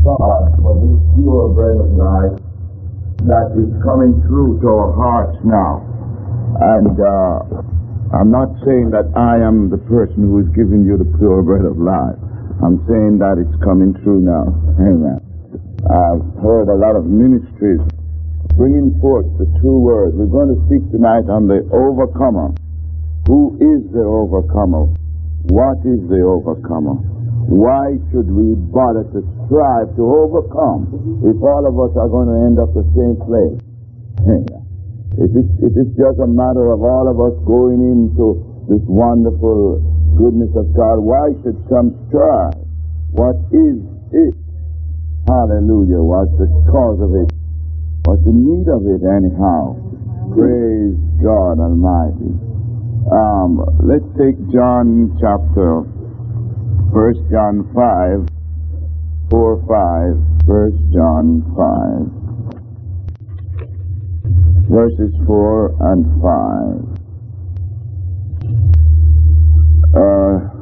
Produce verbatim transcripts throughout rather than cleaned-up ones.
God for this pure bread of life that is coming through to our hearts now. And uh, I'm not saying that I am the person who is giving you the pure bread of life. I'm saying that it's coming through now. Amen. I've heard a lot of ministries bringing forth the true word. We're going to speak tonight on the overcomer. Who is the overcomer? What is the overcomer? Why should we bother to strive to overcome if all of us are going to end up the same place? It is, it is just a matter of all of us going into this wonderful goodness of God. Why should some strive? What is it? Hallelujah. What's the cause of it? What's the need of it anyhow? Praise God Almighty. Um, let's take John chapter First John five, four, five. First John five, verses four and five. Uh,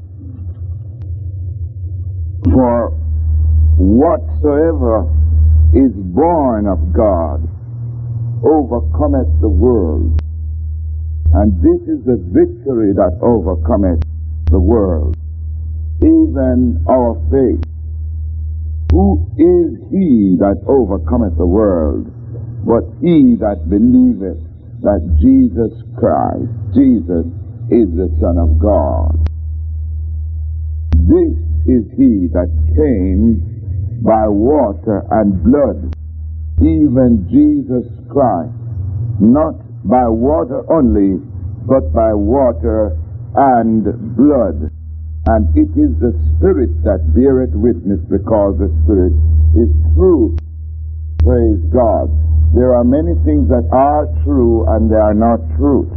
for whatsoever is born of God overcometh the world, and this is the victory that overcometh the world, even our faith. Who is he that overcometh the world, but he that believeth that Jesus Christ, Jesus, is the Son of God? This is he that came by water and blood, even Jesus Christ, not by water only, but by water and blood. And it is the Spirit that beareth witness, because the Spirit is truth. Praise God. There are many things that are true and they are not truth.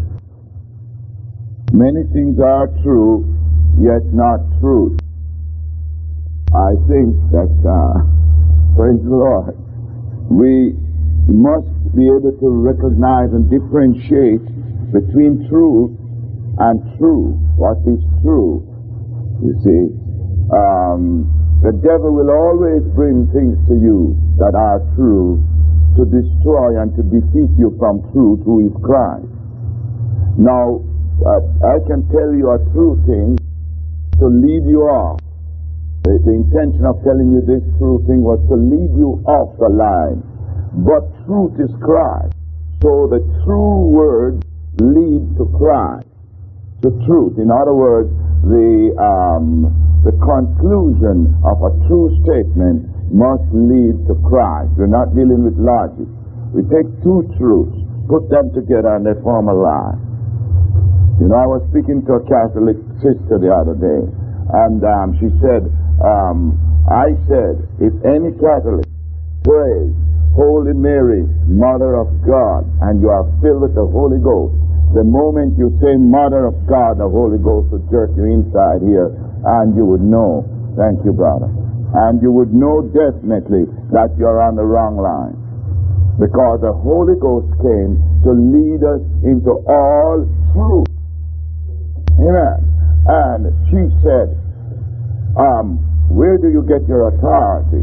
Many things are true, yet not truth. I think that, uh, praise the Lord, we must be able to recognize and differentiate between truth and true. What is true? You see, um, the devil will always bring things to you that are true to destroy and to defeat you from truth, who is Christ. Now, uh, I can tell you a true thing to lead you off. The, the intention of telling you this true thing was to lead you off the line. But truth is Christ. So the true word leads to Christ, to truth. In other words, the um, the conclusion of a true statement must lead to Christ. We're not dealing with logic. We take two truths, put them together, and they form a lie. You know, I was speaking to a Catholic sister the other day, and um, she said, um, I said, if any Catholic prays, Holy Mary, Mother of God, and you are filled with the Holy Ghost, the moment you say Mother of God, the Holy Ghost will jerk you inside here, and you would know. Thank you, brother. And you would know definitely that you're on the wrong line. Because the Holy Ghost came to lead us into all truth. Amen. And she said, um, where do you get your authority?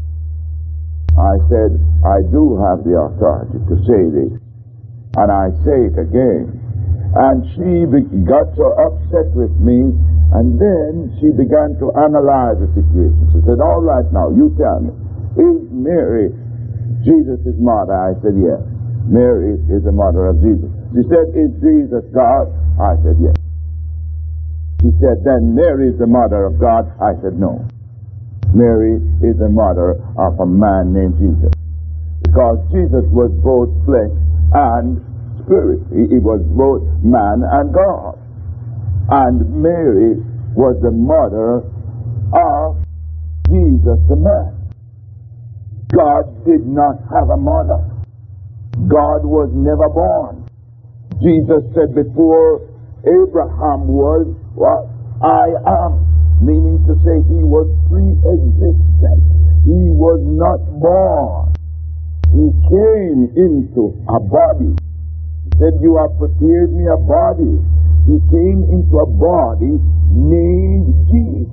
I said, I do have the authority to say this. And I say it again. And she be- got so upset with me, and then she began to analyze the situation. She said, all right now, you tell me, is Mary Jesus' mother? I said, yes. Mary is the mother of Jesus. She said, is Jesus God? I said, yes. She said, then Mary is the mother of God? I said, no. Mary is the mother of a man named Jesus. Because Jesus was both flesh and spirit. He, he was both man and God. And Mary was the mother of Jesus the man. God did not have a mother. God was never born. Jesus said, before Abraham was, what? I am. Meaning to say he was pre-existent. He was not born. He came into a body. He said, you have prepared me a body. He came into a body named Jesus.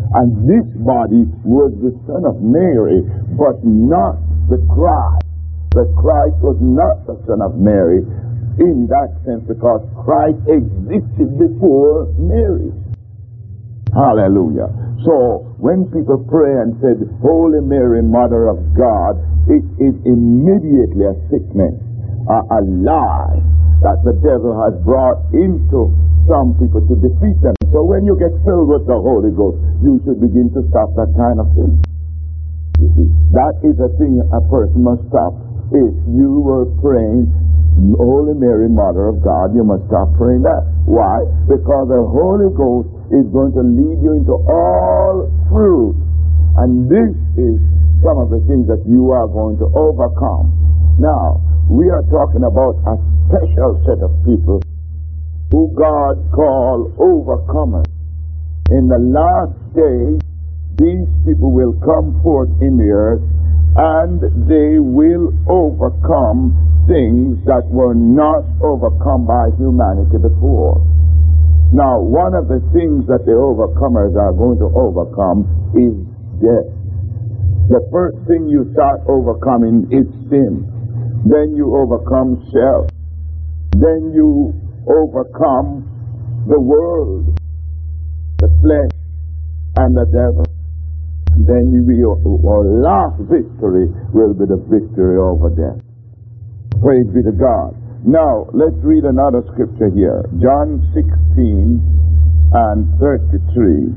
And this body was the Son of Mary, but not the Christ. The Christ was not the Son of Mary in that sense, because Christ existed before Mary. Hallelujah. So when people pray and said, Holy Mary, Mother of God, it is immediately a sickness, a, a lie that the devil has brought into some people to defeat them. So when you get filled with the Holy Ghost, you should begin to stop that kind of thing. You see, that is a thing a person must stop. If you were praying, Holy Mary, Mother of God, you must stop praying that. Why? Because the Holy Ghost is going to lead you into all truth. And this is some of the things that you are going to overcome. Now, we are talking about a special set of people who God called overcomers. In the last days, these people will come forth in the earth, and they will overcome things that were not overcome by humanity before. Now, one of the things that the overcomers are going to overcome is death. The first thing you start overcoming is sin. Then you overcome self. Then you overcome the world, the flesh, and the devil. Then you be, your, your last victory will be the victory over death. Praise be to God. Now, let's read another scripture here. John sixteen and thirty-three.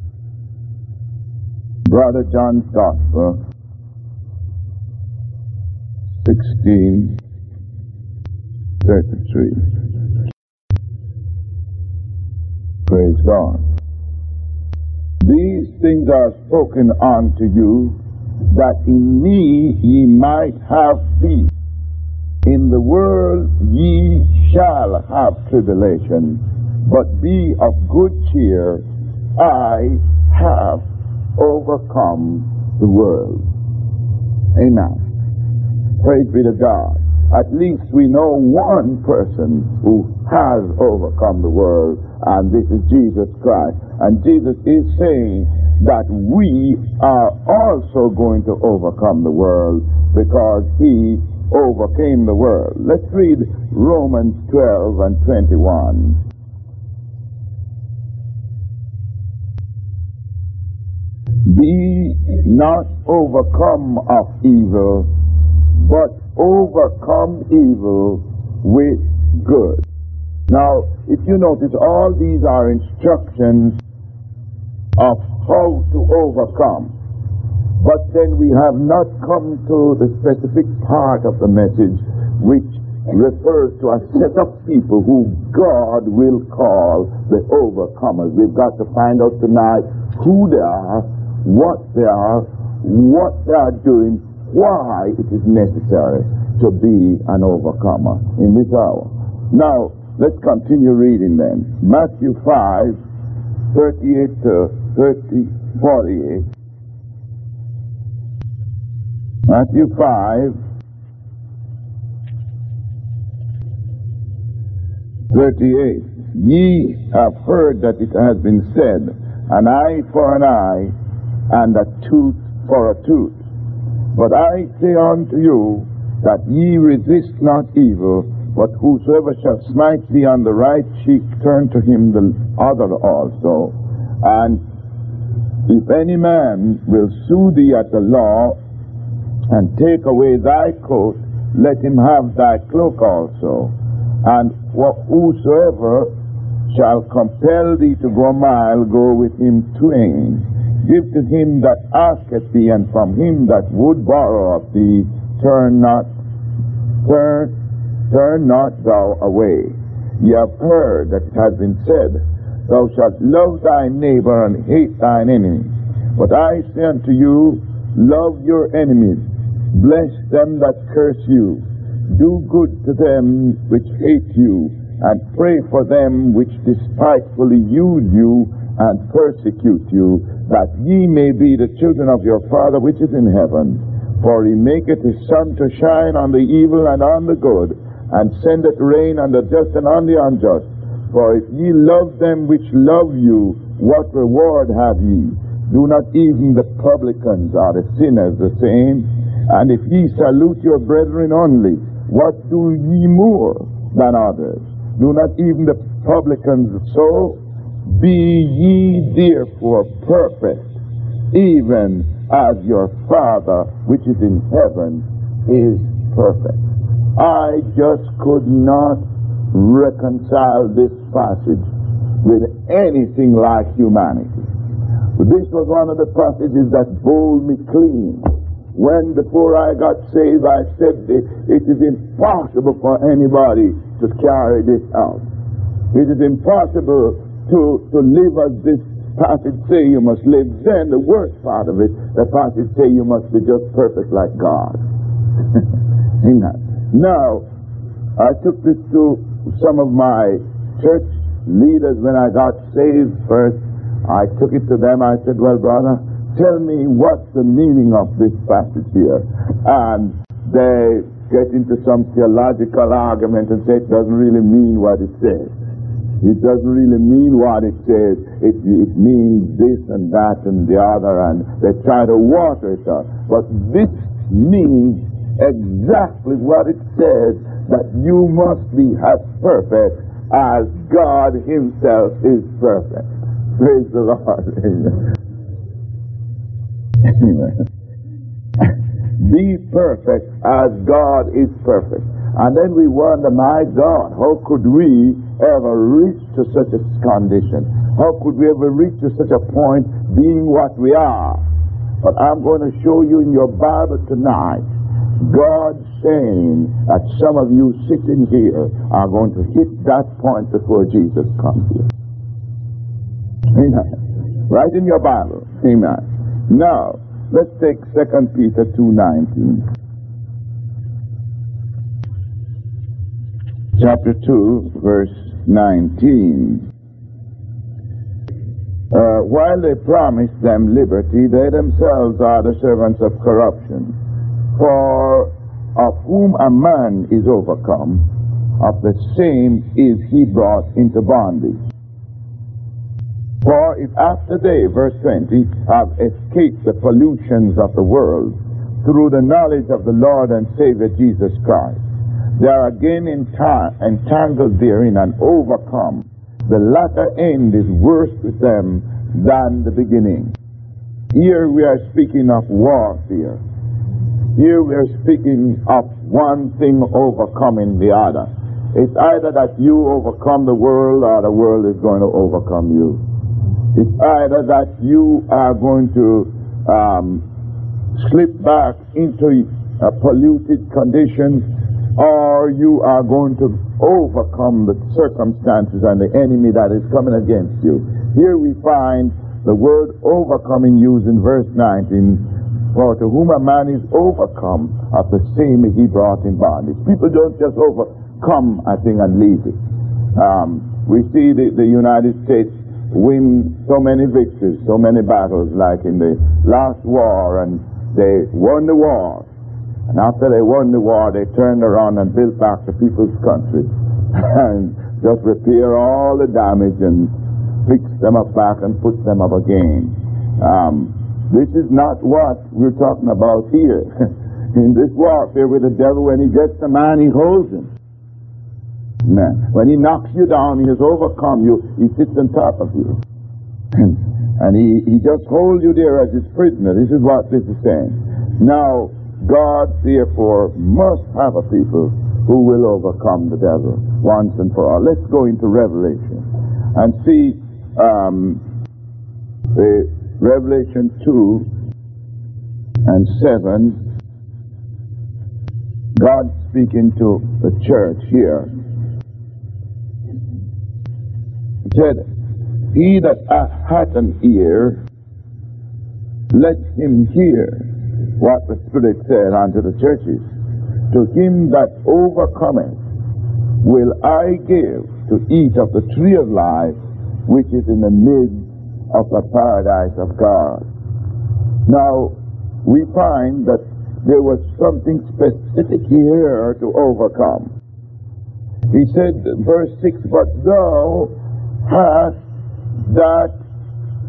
Brother John's Gospel, sixteen, thirty-three. Praise God. These things are spoken unto you, that in me ye might have peace. In the world ye shall have tribulation, but be of good cheer. I have overcome the world. Amen. Praise be to God. At least we know one person who has overcome the world, and this is Jesus Christ. And Jesus is saying that we are also going to overcome the world, because he overcame the world. Let's read Romans twelve and twenty-one. Be not overcome of evil, but overcome evil with good. Now, if you notice, all these are instructions of how to overcome. But then we have not come to the specific part of the message which refers to a set of people who God will call the overcomers. We've got to find out tonight who they are, what they are, what they are doing, why it is necessary to be an overcomer in this hour. Now, let's continue reading then. Matthew five, thirty-eight to thirty, forty-eight. Matthew five, thirty-eight. Ye have heard that it has been said, an eye for an eye, and a tooth for a tooth. But I say unto you, that ye resist not evil, but whosoever shall smite thee on the right cheek, turn to him the other also. And if any man will sue thee at the law, and take away thy coat, let him have thy cloak also. And whosoever shall compel thee to go a mile, go with him twain. Give to him that asketh thee, and from him that would borrow of thee, turn not, turn, turn not thou away. Ye have heard that it has been said, Thou shalt love thy neighbor and hate thine enemy. But I say unto you, love your enemies, bless them that curse you, do good to them which hate you, and pray for them which despitefully use you and persecute you, that ye may be the children of your Father which is in heaven. For he maketh his sun to shine on the evil and on the good, and sendeth rain on the just and on the unjust. For if ye love them which love you, what reward have ye? Do not even the publicans or the sinners the same? And if ye salute your brethren only, what do ye more than others? Do not even the publicans so? Be ye therefore perfect, even as your Father which is in heaven is perfect. I just could not reconcile this passage with anything like humanity. This was one of the passages that bowled me clean. When before I got saved, I said it is impossible for anybody to carry this out. It is impossible to, to live as this passage say you must live. Then the worst part of it, the passage say you must be just perfect like God. Amen. Now, I took this to some of my church leaders when I got saved first. I took it to them. I said, well, brother, tell me what's the meaning of this passage here. And they get into some theological argument and say it doesn't really mean what it says. It doesn't really mean what it says. It, it means this and that and the other, and they try to water it up. But this means exactly what it says, that you must be as perfect as God himself is perfect. Praise the Lord. Amen. Amen. Be perfect as God is perfect. And then we wonder, my God, how could we ever reach to such a condition? How could we ever reach to such a point being what we are? But I'm going to show you in your Bible tonight, God saying that some of you sitting here are going to hit that point before Jesus comes here. Amen. Right in your Bible. Amen. Now, let's take Second Peter two nineteen. Chapter two, verse nineteen. Uh, while they promise them liberty, they themselves are the servants of corruption. For of whom a man is overcome, of the same is he brought into bondage. For if after they, verse twenty, have escaped the pollutions of the world through the knowledge of the Lord and Savior Jesus Christ, they are again entangled therein and overcome, the latter end is worse with them than the beginning. Here we are speaking of warfare. Here we are speaking of one thing overcoming the other. It's either that you overcome the world or the world is going to overcome you. It's either that you are going to um, slip back into a polluted condition, or you are going to overcome the circumstances and the enemy that is coming against you. Here we find the word overcoming used in verse nineteen. For to whom a man is overcome, of the same is he brought in bondage. People don't just overcome a thing and leave it. Um, we see the, the United States win so many victories, so many battles, like in the last war, and they won the war. And after they won the war, they turned around and built back the people's country and just repair all the damage and fix them up back and put them up again. Um, this is not what we're talking about here. In this warfare with the devil, when he gets the man, he holds him. Man, when he knocks you down, he has overcome you. He sits on top of you. And he, he just holds you there as his prisoner. This is what this is saying. Now, God, therefore, must have a people who will overcome the devil once and for all. Let's go into Revelation and see um, the Revelation two and seven. God speaking to the church here. He said, he that hath an ear, let him hear what the Spirit said unto the churches. To him that overcometh will I give to eat of the tree of life, which is in the midst of the paradise of God. Now, we find that there was something specific here to overcome. He said, verse six, but thou hast that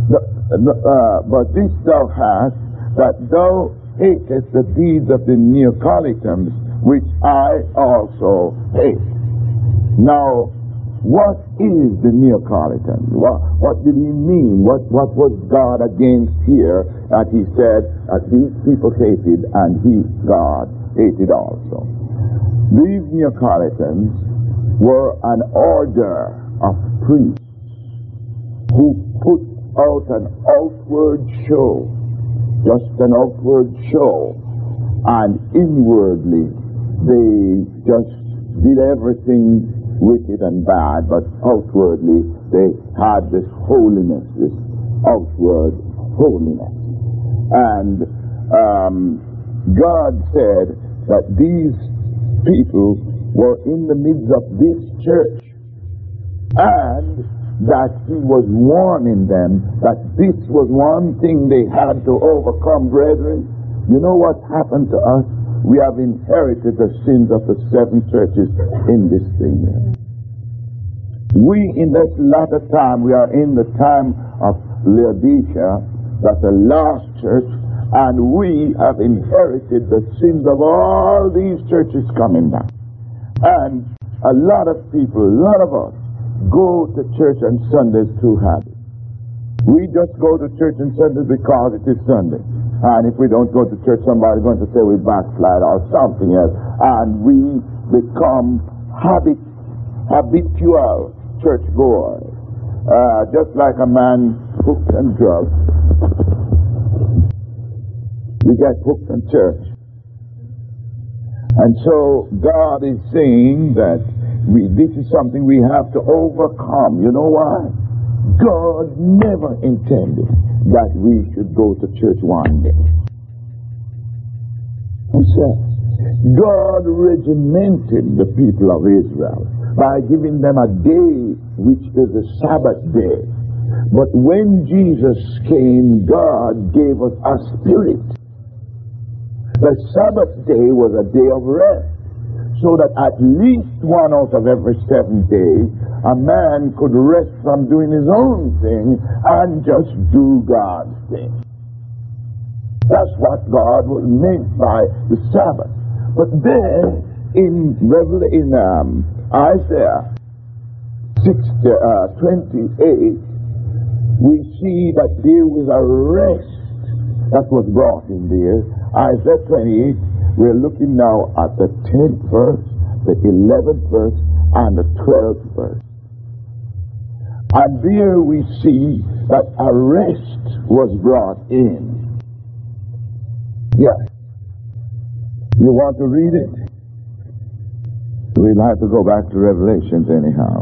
The, the, uh, but this thou hast, that thou hatest the deeds of the Neapolitans, which I also hate. Now, what is the Neapolitan? What, what did he mean? What, what was God against here that he said that these people hated and he, God, hated also? These Neapolitans were an order of priests who put out an outward show, just an outward show, and inwardly they just did everything wicked and bad, but outwardly they had this holiness, this outward holiness. And um, God said that these people were in the midst of this church, and that he was warning them that this was one thing they had to overcome, brethren. You know what happened to us? We have inherited the sins of the seven churches in this thing. We, in this latter time, we are in the time of Laodicea, that's the last church, and we have inherited the sins of all these churches coming down. And a lot of people, a lot of us, go to church on Sundays through habit. We just go to church on Sundays because it is Sunday. And if we don't go to church, somebody's going to say we backslide or something else. And we become habit, habitual church goers. Uh, just like a man hooked on drugs. We get hooked on church. And so God is saying that we, this is something we have to overcome. You know why? God never intended that we should go to church one day. Who says? God regimented the people of Israel by giving them a day which is the Sabbath day. But when Jesus came, God gave us a spirit. The Sabbath day was a day of rest, so that at least one out of every seven days, a man could rest from doing his own thing and just do God's thing. That's what God was meant by the Sabbath. But then, in Revelation, in um, Isaiah sixty, uh, twenty-eight, we see that there was a rest that was brought in there. Isaiah twenty-eight, we're looking now at the tenth verse, the eleventh verse, and the twelfth verse. And there we see that a rest was brought in. Yes. You want to read it? We'll have to go back to Revelations anyhow.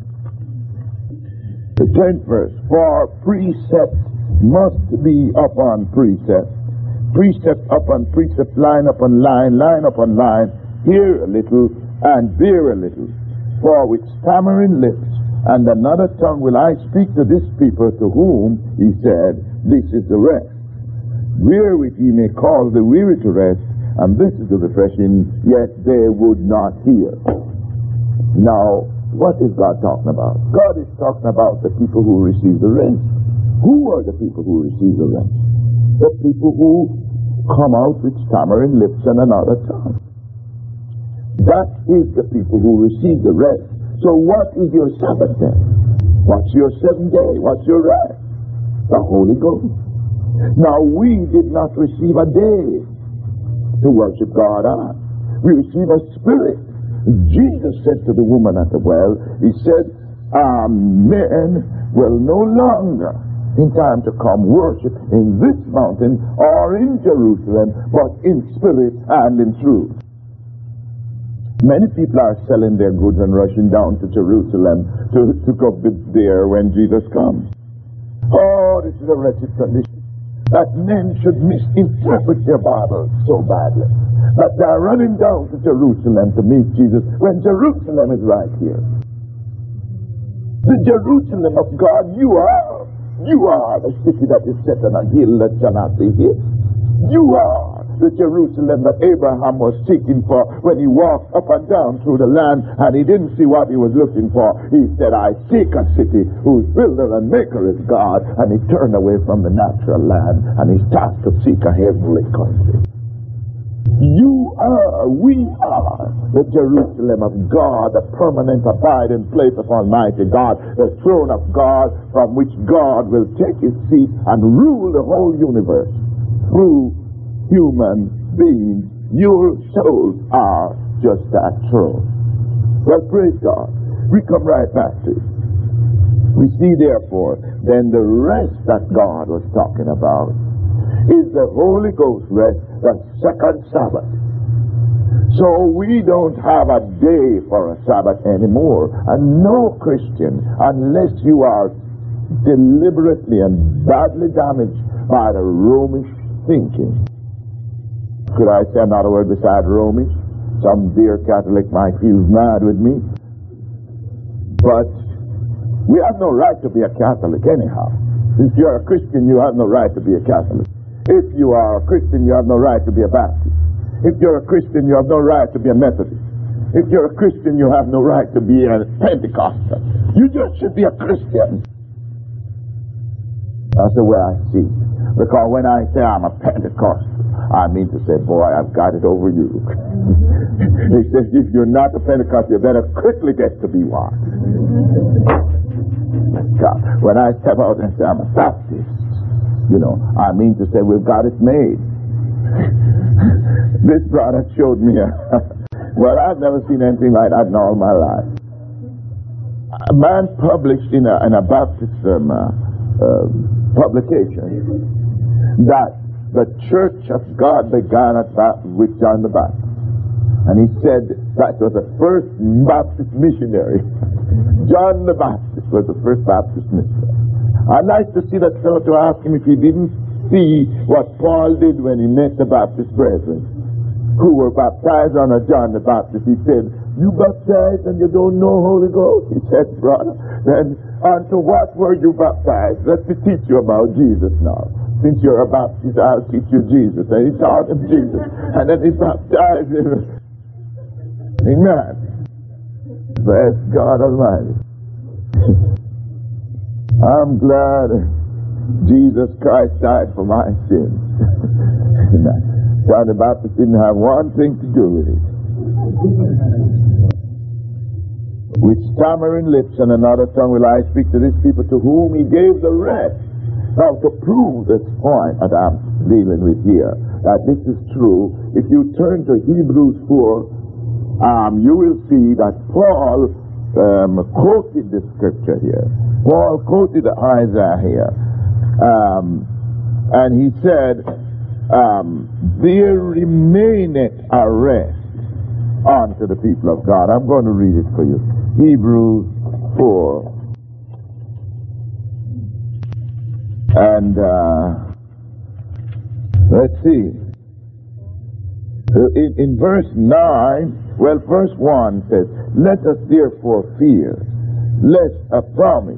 The tenth verse. For precept must be upon precept, precept upon precept, line upon line, line upon line, here a little and there a little. For with stammering lips and another tongue will I speak to this people, to whom he said, this is the rest. Wherewith ye may cause the weary to rest, and this is the refreshing, yet they would not hear. Now, what is God talking about? God is talking about the people who receive the rest. Who are the people who receive the rest? The people who come out with stammering lips and another tongue. That is the people who receive the rest. So what is your Sabbath then? What's your seventh day? What's your rest? The Holy Ghost. Now we did not receive a day to worship God on. We receive a spirit. Jesus said to the woman at the well, he said, um, men will no longer in time to come worship in this mountain or in Jerusalem, but in spirit and in truth. Many people are selling their goods and rushing down to Jerusalem to, to go there when Jesus comes. Oh, this is a wretched condition. That men should misinterpret their Bible so badly that they are running down to Jerusalem to meet Jesus when Jerusalem is right here. The Jerusalem of God, you are. You are the city that is set on a hill that cannot be hid. You are the Jerusalem that Abraham was seeking for when he walked up and down through the land and he didn't see what he was looking for. He said, I seek a city whose builder and maker is God. And he turned away from the natural land and he started to seek a heavenly country. You are, we are the Jerusalem of God, the permanent abiding place of Almighty God, the throne of God from which God will take his seat and rule the whole universe through human beings. Your souls are just that throne. Well, praise God. We come right back to it. We see, therefore, then the rest that God was talking about is the Holy Ghost rest, the second Sabbath. So we don't have a day for a Sabbath anymore. And no Christian, unless you are deliberately and badly damaged by the Romish thinking. Could I say another word beside Romish? Some dear Catholic might feel mad with me. But we have no right to be a Catholic anyhow. If you're a Christian, you have no right to be a Catholic. If you are a Christian, you have no right to be a Baptist. If you're a Christian, you have no right to be a Methodist. If you're a Christian, you have no right to be a Pentecostal. You just should be a Christian. That's the way I see it. Because when I say I'm a Pentecostal, I mean to say, boy, I've got it over you. He says, if you're not a Pentecostal, you better quickly get to be one. God, when I step out and say I'm a Baptist, you know, I mean to say we've got it made. This brother showed me a, well, I've never seen anything like that in all my life. A man published in a, in a Baptist um, uh, uh, publication that the Church of God began at Baptist with John the Baptist. And he said that was the first Baptist missionary. John the Baptist was the first Baptist missionary. I'd like to see that fellow to ask him if he didn't see what Paul did when he met the Baptist brethren who were baptized under John the Baptist. He said, you baptized and you don't know Holy Ghost? He said, brother, then unto what were you baptized? Let me teach you about Jesus now. Since you're a Baptist, I'll teach you Jesus. And he taught him Jesus. And then he baptized him. Amen. Bless God Almighty. I'm glad Jesus Christ died for my sins. John the Baptist didn't have one thing to do with it. With stammering lips and another tongue will I speak to these people to whom he gave the rest. Now, to prove this point that I'm dealing with here, that this is true, if you turn to Hebrews four, um, you will see that Paul um, quoted the scripture here. Paul quoted Isaiah here. Um, and he said, um, there remaineth a rest unto the people of God. I'm going to read it for you. Hebrews four. And uh, let's see. In, in verse nine, well, verse one says, let us therefore fear, lest a promise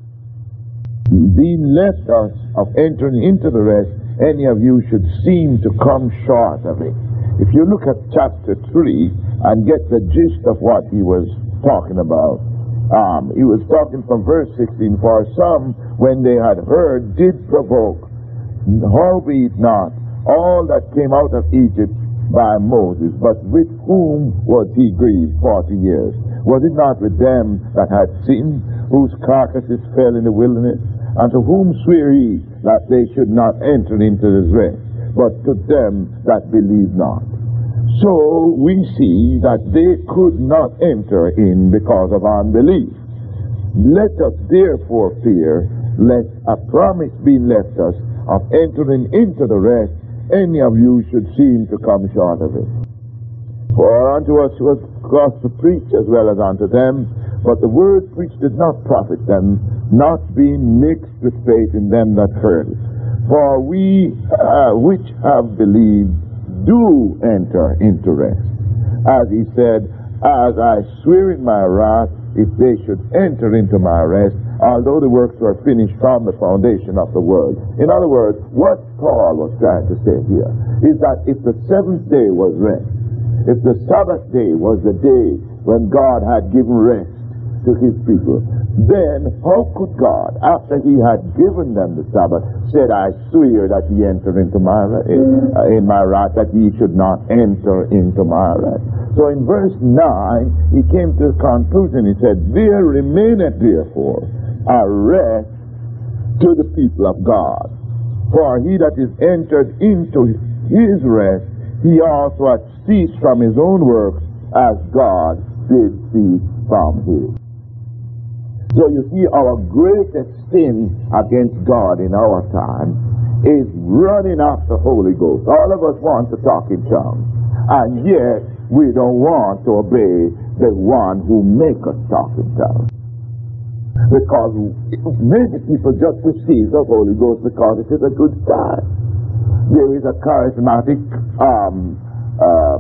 being left us of entering into the rest, any of you should seem to come short of it. If you look at chapter three and get the gist of what he was talking about, um, he was talking from verse sixteen, for some, when they had heard, did provoke, howbeit not all that came out of Egypt by Moses, but with whom was he grieved forty years? Was it not with them that had sinned, whose carcasses fell in the wilderness? And to whom sware he that they should not enter into this rest, but to them that believe not? So we see that they could not enter in because of unbelief. Let us therefore fear, lest a promise be left us of entering into the rest, any of you should seem to come short of it. For unto us was gospel preached as well as unto them, but the word preached did not profit them, not being mixed with faith in them that heard it. For we uh, which have believed do enter into rest. As he said, as I swear in my wrath, if they should enter into my rest, although the works were finished from the foundation of the world. In other words, what Paul was trying to say here is that if the seventh day was rest, if the Sabbath day was the day when God had given rest to his people, then how could God, after he had given them the Sabbath, said, I swear that ye enter into my in, uh, in my wrath, that ye should not enter into my rest. So in verse nine, he came to the conclusion, he said, there remaineth therefore a rest to the people of God. For he that is entered into his rest, he also hath ceased from his own works, as God did cease from his. So you see, our greatest sin against God in our time is running after Holy Ghost. All of us want to talk in tongues, and yet we don't want to obey the one who makes us talk in tongues. Because many people just receive the Holy Ghost because it is a good sign. There is a charismatic, um, um,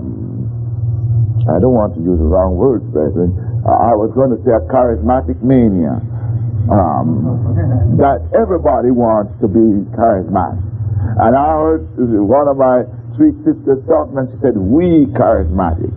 I don't want to use the wrong words, brethren. Uh, I was going to say a charismatic mania. Um, that everybody wants to be charismatic. And I heard one of my sweet sisters talking, and she said, we charismatic.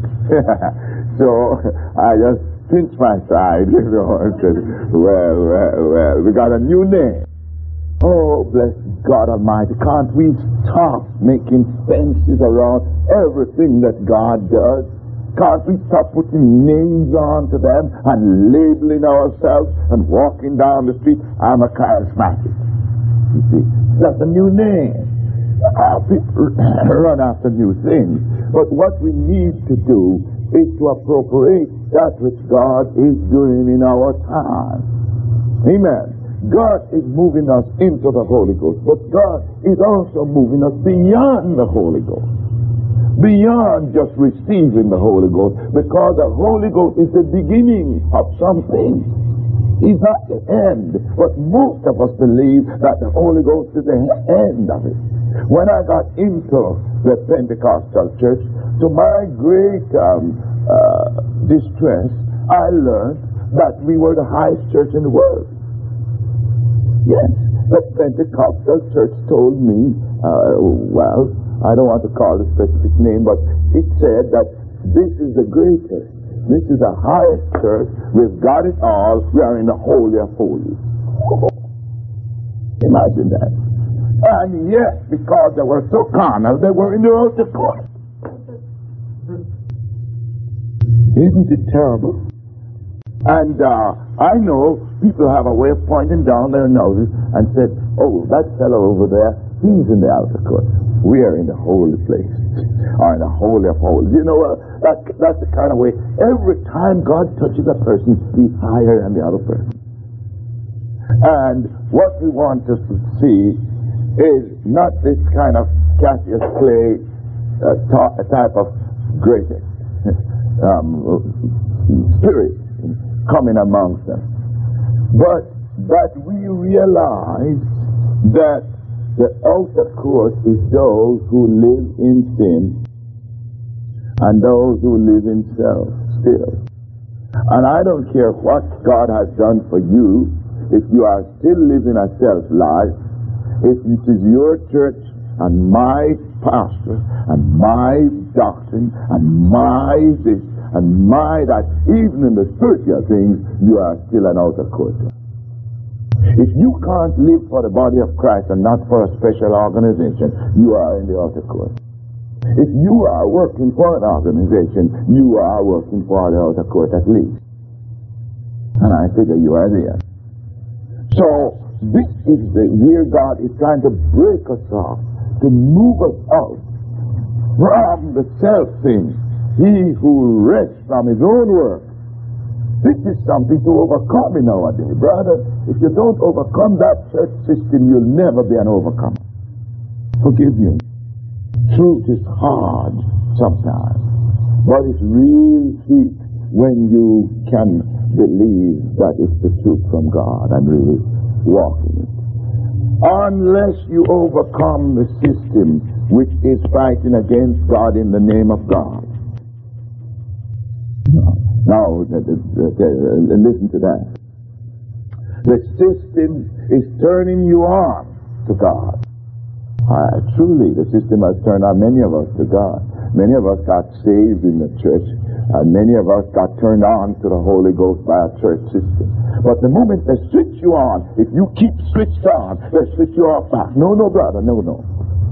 So I just pinched my side, you know, and said, well, well, well, we got a new name. Oh, bless God Almighty, can't we stop making fences around everything that God does? Can't we stop putting names on to them and labeling ourselves and walking down the street? I'm a charismatic. You see, that's a new name. Our people run after new things. But what we need to do is to appropriate that which God is doing in our time. Amen. God is moving us into the Holy Ghost, but God is also moving us beyond the Holy Ghost. Beyond just receiving the Holy Ghost, because the Holy Ghost is the beginning of something. He's not the end, but most of us believe that the Holy Ghost is the end of it. When I got into the Pentecostal church, to my great um, uh, distress, I learned that we were the highest church in the world. Yes, the Pentecostal church told me, uh, well, I don't want to call the specific name, but it said that this is the greatest, this is the highest church, we've got it all, we are in the Holy of Holies. Imagine that. And yet, because they were so carnal, they were in the outer court. Isn't it terrible? And uh, I know people have a way of pointing down their noses and said, oh, that fellow over there, he's in the outer court. We are in the holy place, or in the holy of holies. You know, uh, that, that's the kind of way. Every time God touches a person, he's higher than the other person. And what we want to see is not this kind of Cassius Clay uh, ta- type of greatest um, spirit coming amongst us, but that we realize that the outer court is those who live in sin and those who live in self still. And I don't care what God has done for you, if you are still living a self life, if it is your church and my pastor and my doctrine and my this and my that, even in the spiritual things, you are still an outer court. If you can't live for the body of Christ and not for a special organization, you are in the outer court. If you are working for an organization, you are working for the outer court at least. And I figure you are there. So, this is the where God is trying to break us off, to move us out from the self thing. He who rests from his own work. This is something to overcome in our day, brother. If you don't overcome that church system, you'll never be an overcomer. Forgive me. Truth is hard sometimes, but it's real sweet when you can believe that it's the truth from God and really walk in it. Unless you overcome the system which is fighting against God in the name of God. Now, listen to that. The system is turning you on to God. Uh, truly, the system has turned on many of us to God. Many of us got saved in the church, and many of us got turned on to the Holy Ghost by a church system. But the moment they switch you on, if you keep switched on, they switch you off back. No, no, brother, no, no.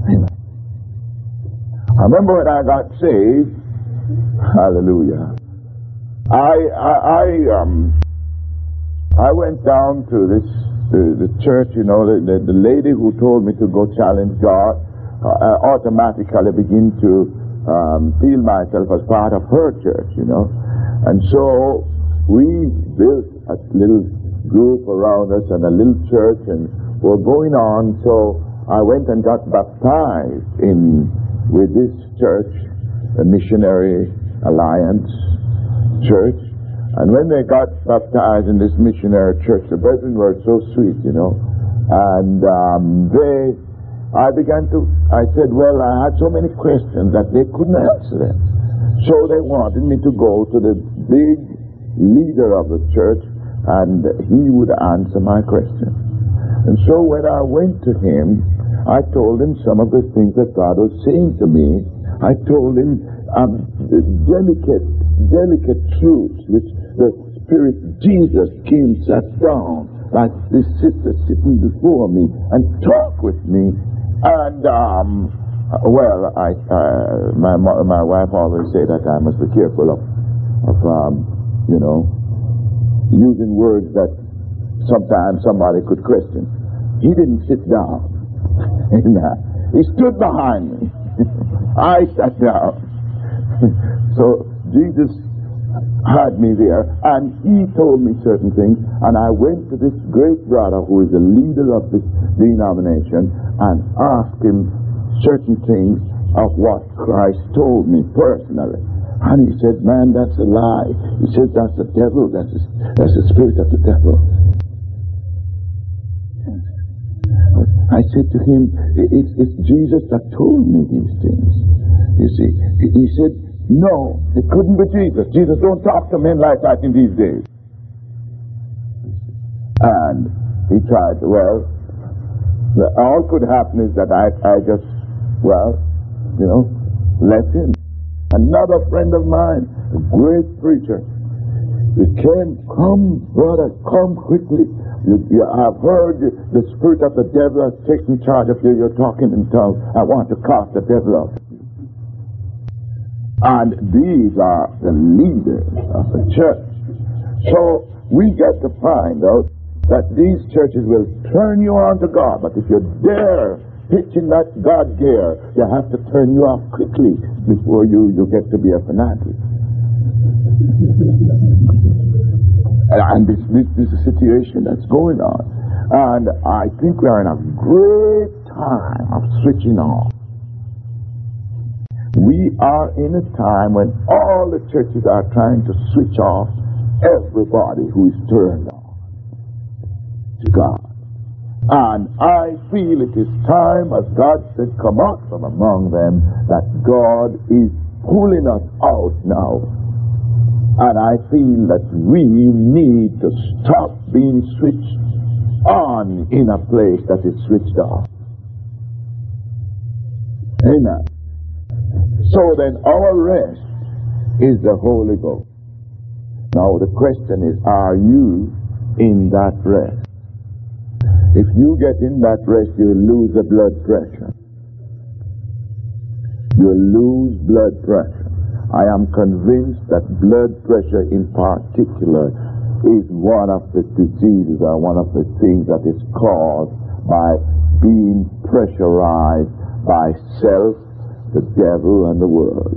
I remember when I got saved, hallelujah, I, I, I, um, I went down to this, the, the church, you know, the, the, the lady who told me to go challenge God, uh, I automatically begin to um, feel myself as part of her church, you know. And so we built a little group around us and a little church, and we're going on. So I went and got baptized in with this church, the Missionary Alliance Church. And when they got baptized in this missionary church, the brethren were so sweet, you know. And um, they, I began to, I said, well, I had so many questions that they couldn't answer them. So they wanted me to go to the big leader of the church, and he would answer my questions. And so when I went to him, I told him some of the things that God was saying to me. I told him um, the delicate, delicate truths which the Spirit Jesus came, sat down like this sister sitting before me and talked with me. And um, well, I uh, my my wife always said that I must be careful of of um, you know, using words that sometimes somebody could question. He didn't sit down. He stood behind me. I sat down. So Jesus had me there, and he told me certain things, and I went to this great brother who is the leader of this denomination and asked him certain things of what Christ told me personally. And he said, man, that's a lie. He said, that's the devil. That's the, that's the spirit of the devil. I said to him, it's, it's Jesus that told me these things. You see, he said, no, it couldn't be Jesus. Jesus don't talk to men like that in these days. And he tried, well, all could happen is that I, I just, well, you know, left him. Another friend of mine, a great preacher, he came, come, brother, come quickly. You, you, I've heard you, the spirit of the devil has taken charge of you. You're talking in tongues. I want to cast the devil out. And these are the leaders of the church. So we get to find out that these churches will turn you on to God. But if you dare pitch in that God gear, you have to turn you off quickly before you, you get to be a fanatic. And this, this, this is a situation that's going on. And I think we are in a great time of switching off. We are in a time when all the churches are trying to switch off everybody who is turned on to God. And I feel it is time, as God said, come out from among them, that God is pulling us out now. And I feel that we need to stop being switched on in a place that is switched off. Amen. So then our rest is the Holy Ghost. Now the question is, are you in that rest? If you get in that rest, you lose the blood pressure. You lose blood pressure. I am convinced that blood pressure in particular is one of the diseases or one of the things that is caused by being pressurized by self, the devil, and the world.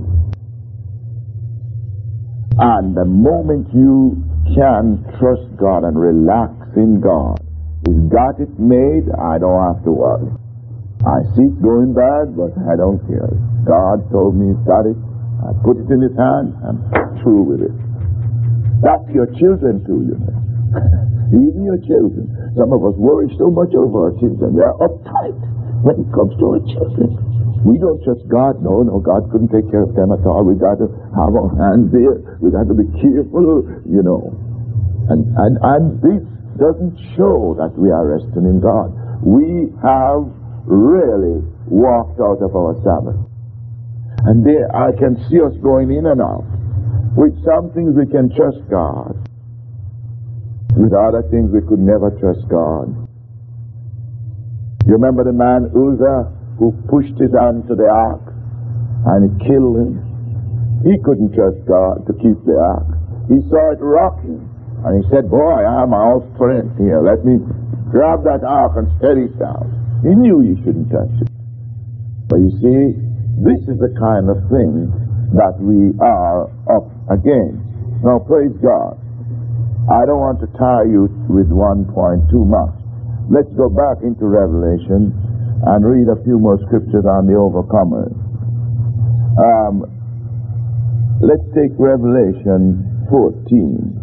And the moment you can trust God and relax in God, He's got it made, I don't have to worry. I see it going bad, but I don't care. God told me He's got it. I put it in His hand, I'm through with it. That's your children too, you know. Even your children. Some of us worry so much over our children. We are uptight when it comes to our children. We don't trust God. No, no, God couldn't take care of them at all. We got to have our hands there. We got to be careful, you know. And and and this doesn't show that we are resting in God. We have really walked out of our Sabbath. And there I can see us going in and out. With some things we can trust God. With other things we could never trust God. You remember the man Uzzah who pushed his hand to the ark and it killed him? He couldn't trust God to keep the ark. He saw it rocking and he said, boy, I have my own strength here. Let me grab that ark and steady it down. He knew he shouldn't touch it. But you see, this is the kind of thing that we are up against. Now, praise God. I don't want to tie you with one point too much. Let's go back into Revelation and read a few more scriptures on the overcomers. Um, let's take Revelation fourteen,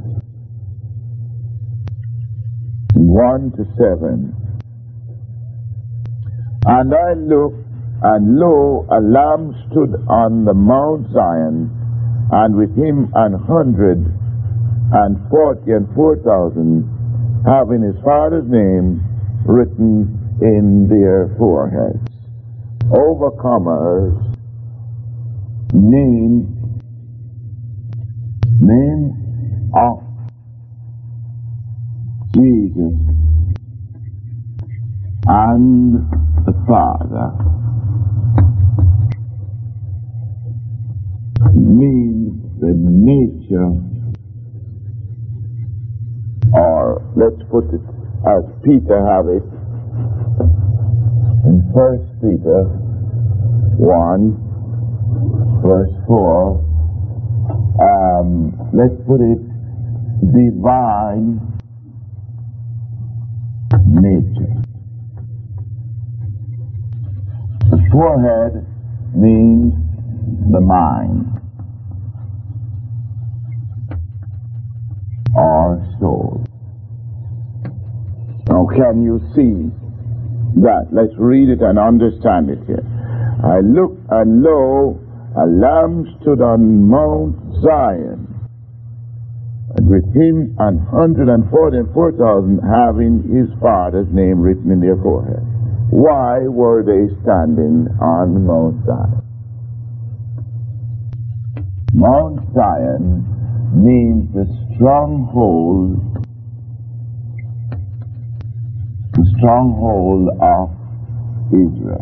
one to seven. And I looked, and lo, a Lamb stood on the Mount Zion, and with him an hundred and forty and four thousand, having his Father's name written in their foreheads. Overcomers mean name of Jesus and the Father means the nature, or let's put it as Peter have it in First Peter one verse four. Um, let's put it divine nature. The forehead means the mind or soul. Now, can you see that? Let's read it and understand it here. I looked, and lo, a Lamb stood on Mount Zion, and with him an hundred and forty and four thousand, having his Father's name written in their forehead. Why were they standing on Mount Zion? Mount Zion means the stronghold, the stronghold of Israel.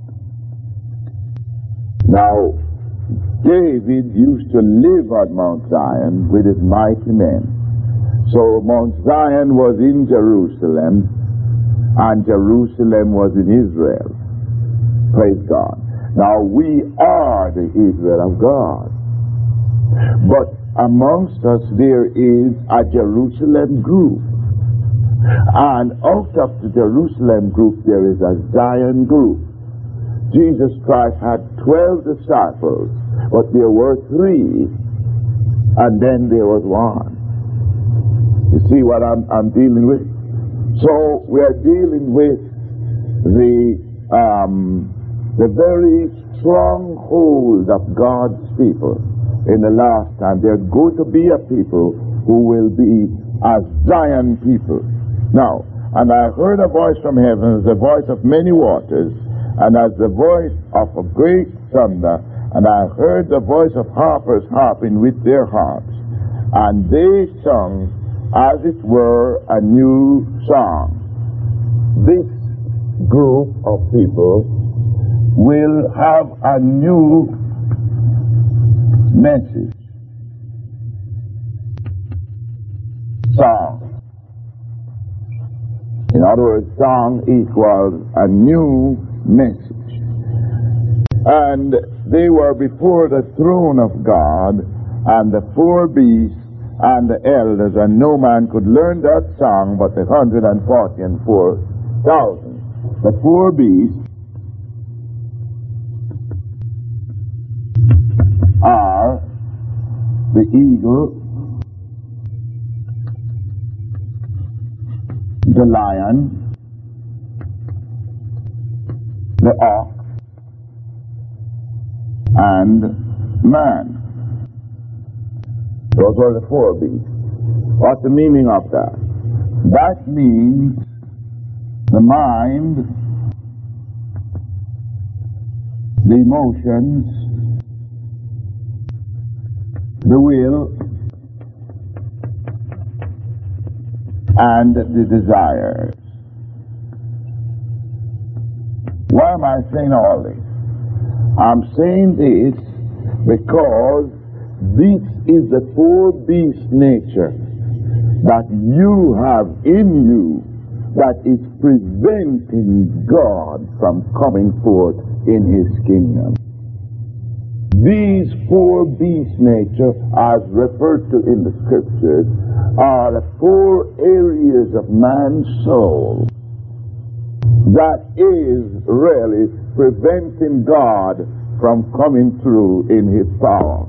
Now, David used to live at Mount Zion with his mighty men. So Mount Zion was in Jerusalem, and Jerusalem was in Israel. Praise God. Now, we are the Israel of God. But amongst us there is a Jerusalem group. And out of the Jerusalem group there is a Zion group. Jesus Christ had twelve disciples, but there were three, and then there was one. You see what I'm, I'm dealing with? So we are dealing with the um, the very stronghold of God's people. In the last time, there's going to be a people who will be a Zion people. Now, and I heard a voice from heaven, the voice of many waters, and as the voice of a great thunder, and I heard the voice of harpers harping with their harps, and they sung, as it were, a new song. This group of people will have a new message. Song. In other words, song equals a new message. And they were before the throne of God, and the four beasts and the elders, and no man could learn that song but the hundred and forty and four thousand. The four beasts are the eagle, the lion, the ox, and man. Those were the four beasts. What's the meaning of that? That means the mind, the emotions, the will, and the desires. Why am I saying all this? I'm saying this because this is the four beast nature that you have in you that is preventing God from coming forth in His kingdom. These four beast nature, as referred to in the scriptures, are the four areas of man's soul that is really preventing God from coming through in His power.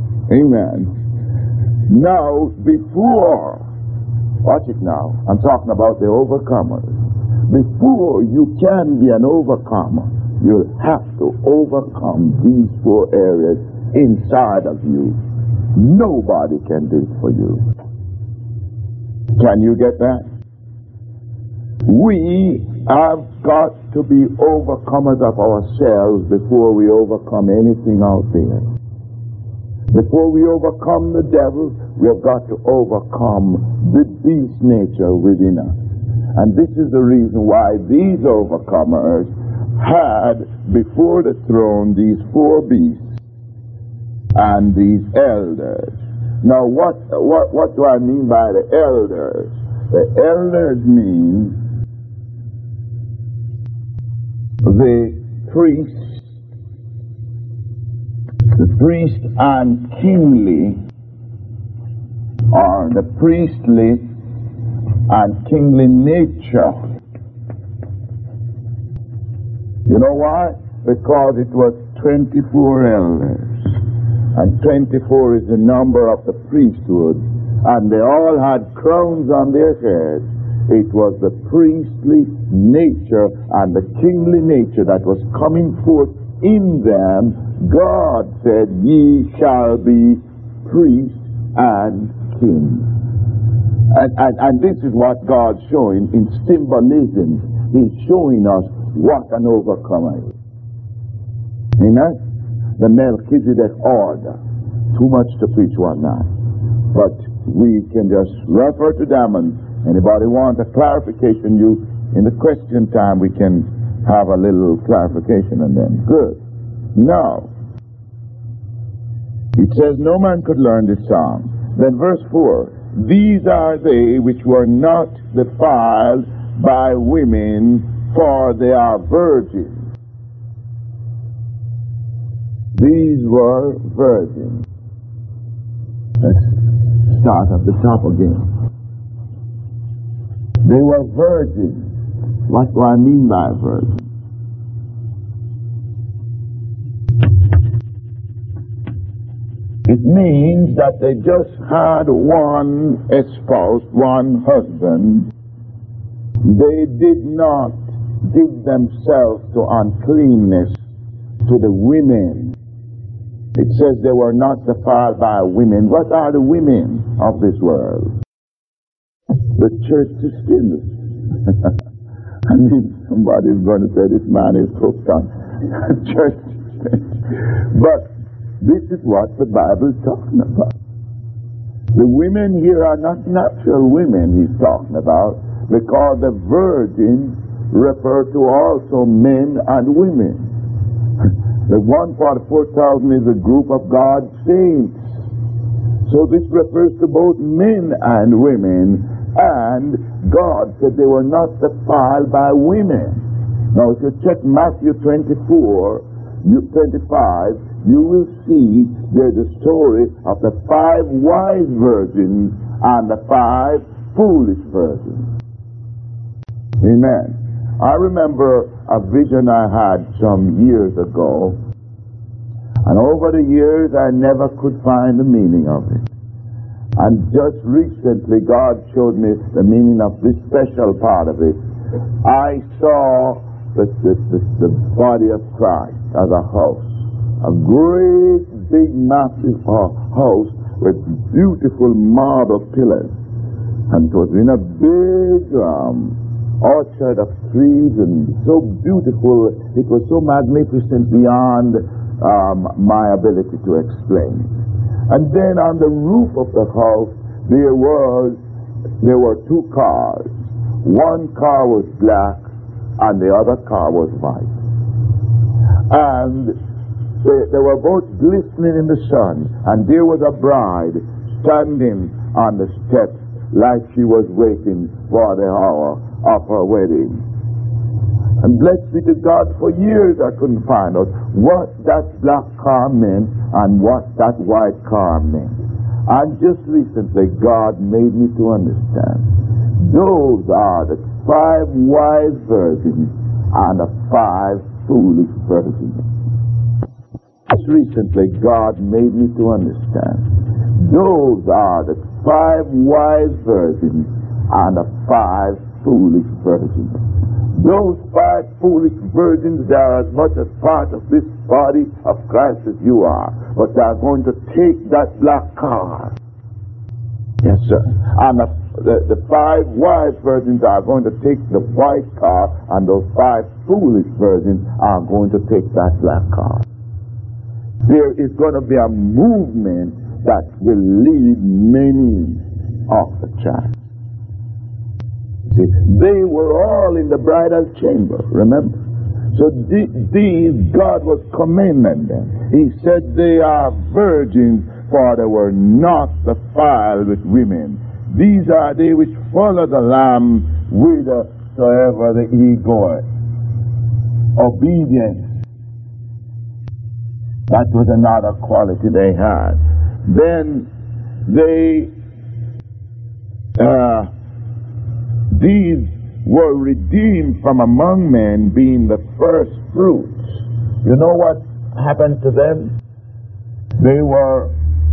Amen. Now, before, watch it now, I'm talking about the overcomers. Before you can be an overcomer, you'll have to overcome these four areas inside of you. Nobody can do it for you. Can you get that? We have got to be overcomers of ourselves before we overcome anything out there. Before we overcome the devil, we have got to overcome the beast nature within us. And this is the reason why these overcomers had before the throne these four beasts and these elders. Now what, what, what do I mean by the elders? The elders mean the priests, the priest and kingly, or the priestly and kingly nature. You know why? Because it was twenty-four elders, and twenty-four is the number of the priesthood, and they all had crowns on their heads. It was the priestly nature and the kingly nature that was coming forth in them. God said, ye shall be priests and kings. And, and, and this is what God's showing in symbolism. He's showing us what an overcomer is. Amen? The Melchizedek order. Too much to preach one night. But we can just refer to them, and anybody want a clarification, you, in the question time, we can have a little clarification on them. Good. Now, it says, no man could learn this song. Then verse four, these are they which were not defiled by women, for they are virgins. These were virgins. Let's start at the top again. They were virgins. What do I mean by virgin? It means that they just had one spouse, one husband. They did not give themselves to uncleanness to the women. It says they were not defiled by women. What are the women of this world? The church is still. I mean, somebody's going to say this man is hooked on church. But this is what the Bible is talking about. The women here are not natural women he's talking about, because the virgins refer to also men and women. The one forty-four thousand is a group of God's saints. So this refers to both men and women, and God said they were not defiled by women. Now if you check Matthew twenty-four, twenty-five, you will see there's a story of the five wise virgins and the five foolish virgins. Amen. I remember a vision I had some years ago, and over the years I never could find the meaning of it. And just recently God showed me the meaning of this special part of it. I saw the, the, the, the body of Christ as a house. A great, big, massive house with beautiful marble pillars. And it was in a big um, orchard of trees, and so beautiful. It was so magnificent beyond um, my ability to explain. And then on the roof of the house, there was there were two cars. One car was black, and the other car was white. And they, they were both glistening in the sun, and there was a bride standing on the steps like she was waiting for the hour of her wedding. And blessed be to God, for years I couldn't find out what that black car meant and what that white car meant. And just recently God made me to understand. Those are the five wise virgins and the five foolish virgins. Just recently God made me to understand. Those are the five wise virgins and the five foolish virgins. Those five foolish virgins, they are as much a part of this body of Christ as you are, but they are going to take that black car. Yes, sir. And the, the, the five wise virgins are going to take the white car, and those five foolish virgins are going to take that black car. There is going to be a movement that will lead many off the track. See, they were all in the bridal chamber, remember? So the, these, God was commending them. He said they are virgins, for they were not defiled with women. These are they which follow the Lamb whithersoever the he goeth. Obedience. That was another quality they had. Then they, uh, these were redeemed from among men, being the first fruits. You know what happened to them? They were,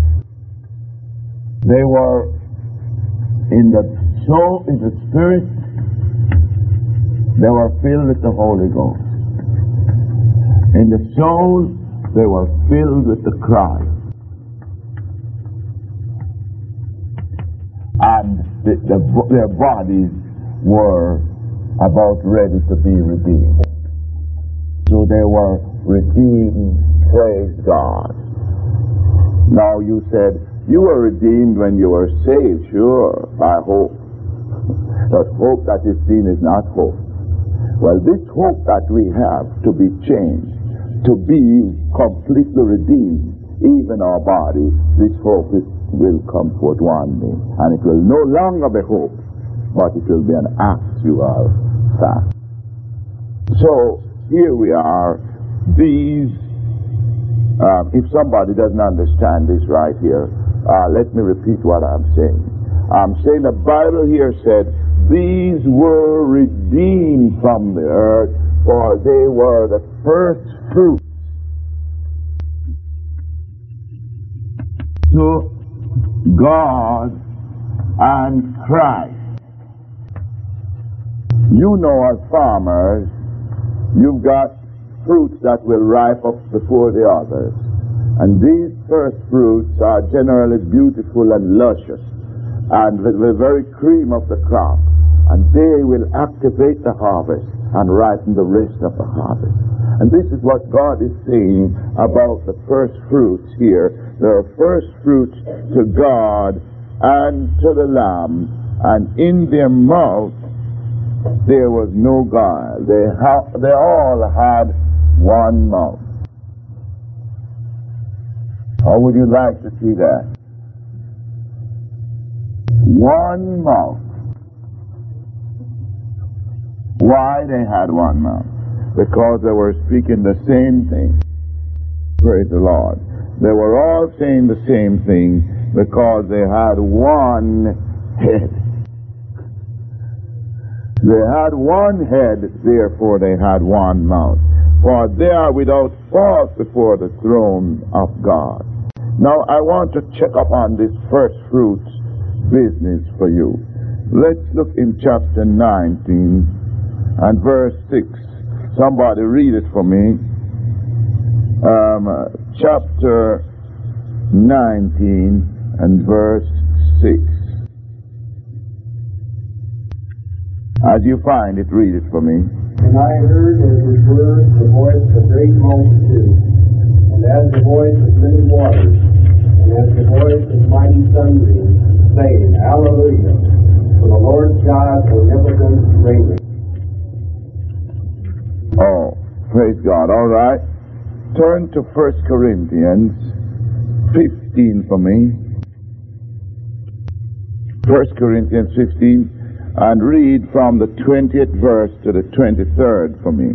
they were in the soul, in the spirit, they were filled with the Holy Ghost. In the soul, they were filled with the Christ. And the, the, their bodies were about ready to be redeemed. So they were redeemed, praise God. Now you said, you were redeemed when you were saved, sure, by hope. But hope that is seen is not hope. Well, this hope that we have to be changed, to be completely redeemed, even our body, this hope is will come forth one day, and it will no longer be hope, but it will be an actual fact. So here we are. These, um, if somebody doesn't understand this right here, uh, let me repeat what I'm saying. I'm saying the Bible here said these were redeemed from the earth, for they were the first fruits to God and Christ. You know, as farmers, you've got fruits that will ripe up before the others. And these first fruits are generally beautiful and luscious, and the very cream of the crop. And they will activate the harvest and ripen the rest of the harvest. And this is what God is saying about the first fruits here. There are first fruits to God and to the Lamb, and in their mouth there was no guile. They, ha- they all had one mouth. How would you like to see that? One mouth. Why they had one mouth? Because they were speaking the same thing. Praise the Lord. They were all saying the same thing because they had one head. They had one head, therefore they had one mouth. For they are without fault before the throne of God. Now I want to check up on this first fruits business for you. Let's look in chapter nineteen and verse six. Somebody read it for me. Um, chapter nineteen and verse six. As you find it, read it for me. And I heard, as it were, the voice of a great multitude, and as the voice of many waters, and as the voice of mighty thundering, saying, Hallelujah, for the Lord God omnipotent reigneth. Oh, praise God. All right. Turn to First Corinthians fifteen for me. First Corinthians fifteen, and read from the twentieth verse to the twenty-third for me.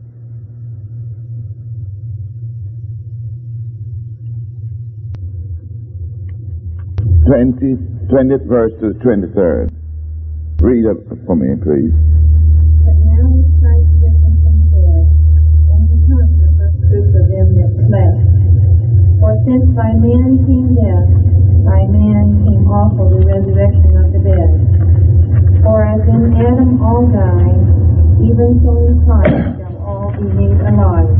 Twenty, twentieth verse to the twenty-third. Read it for me, please. But now is Christ risen from the dead, and become the first fruits of them that slept. For since by man came death, by man came also the resurrection of the dead. For as in Adam all die, even so in Christ shall all be made alive.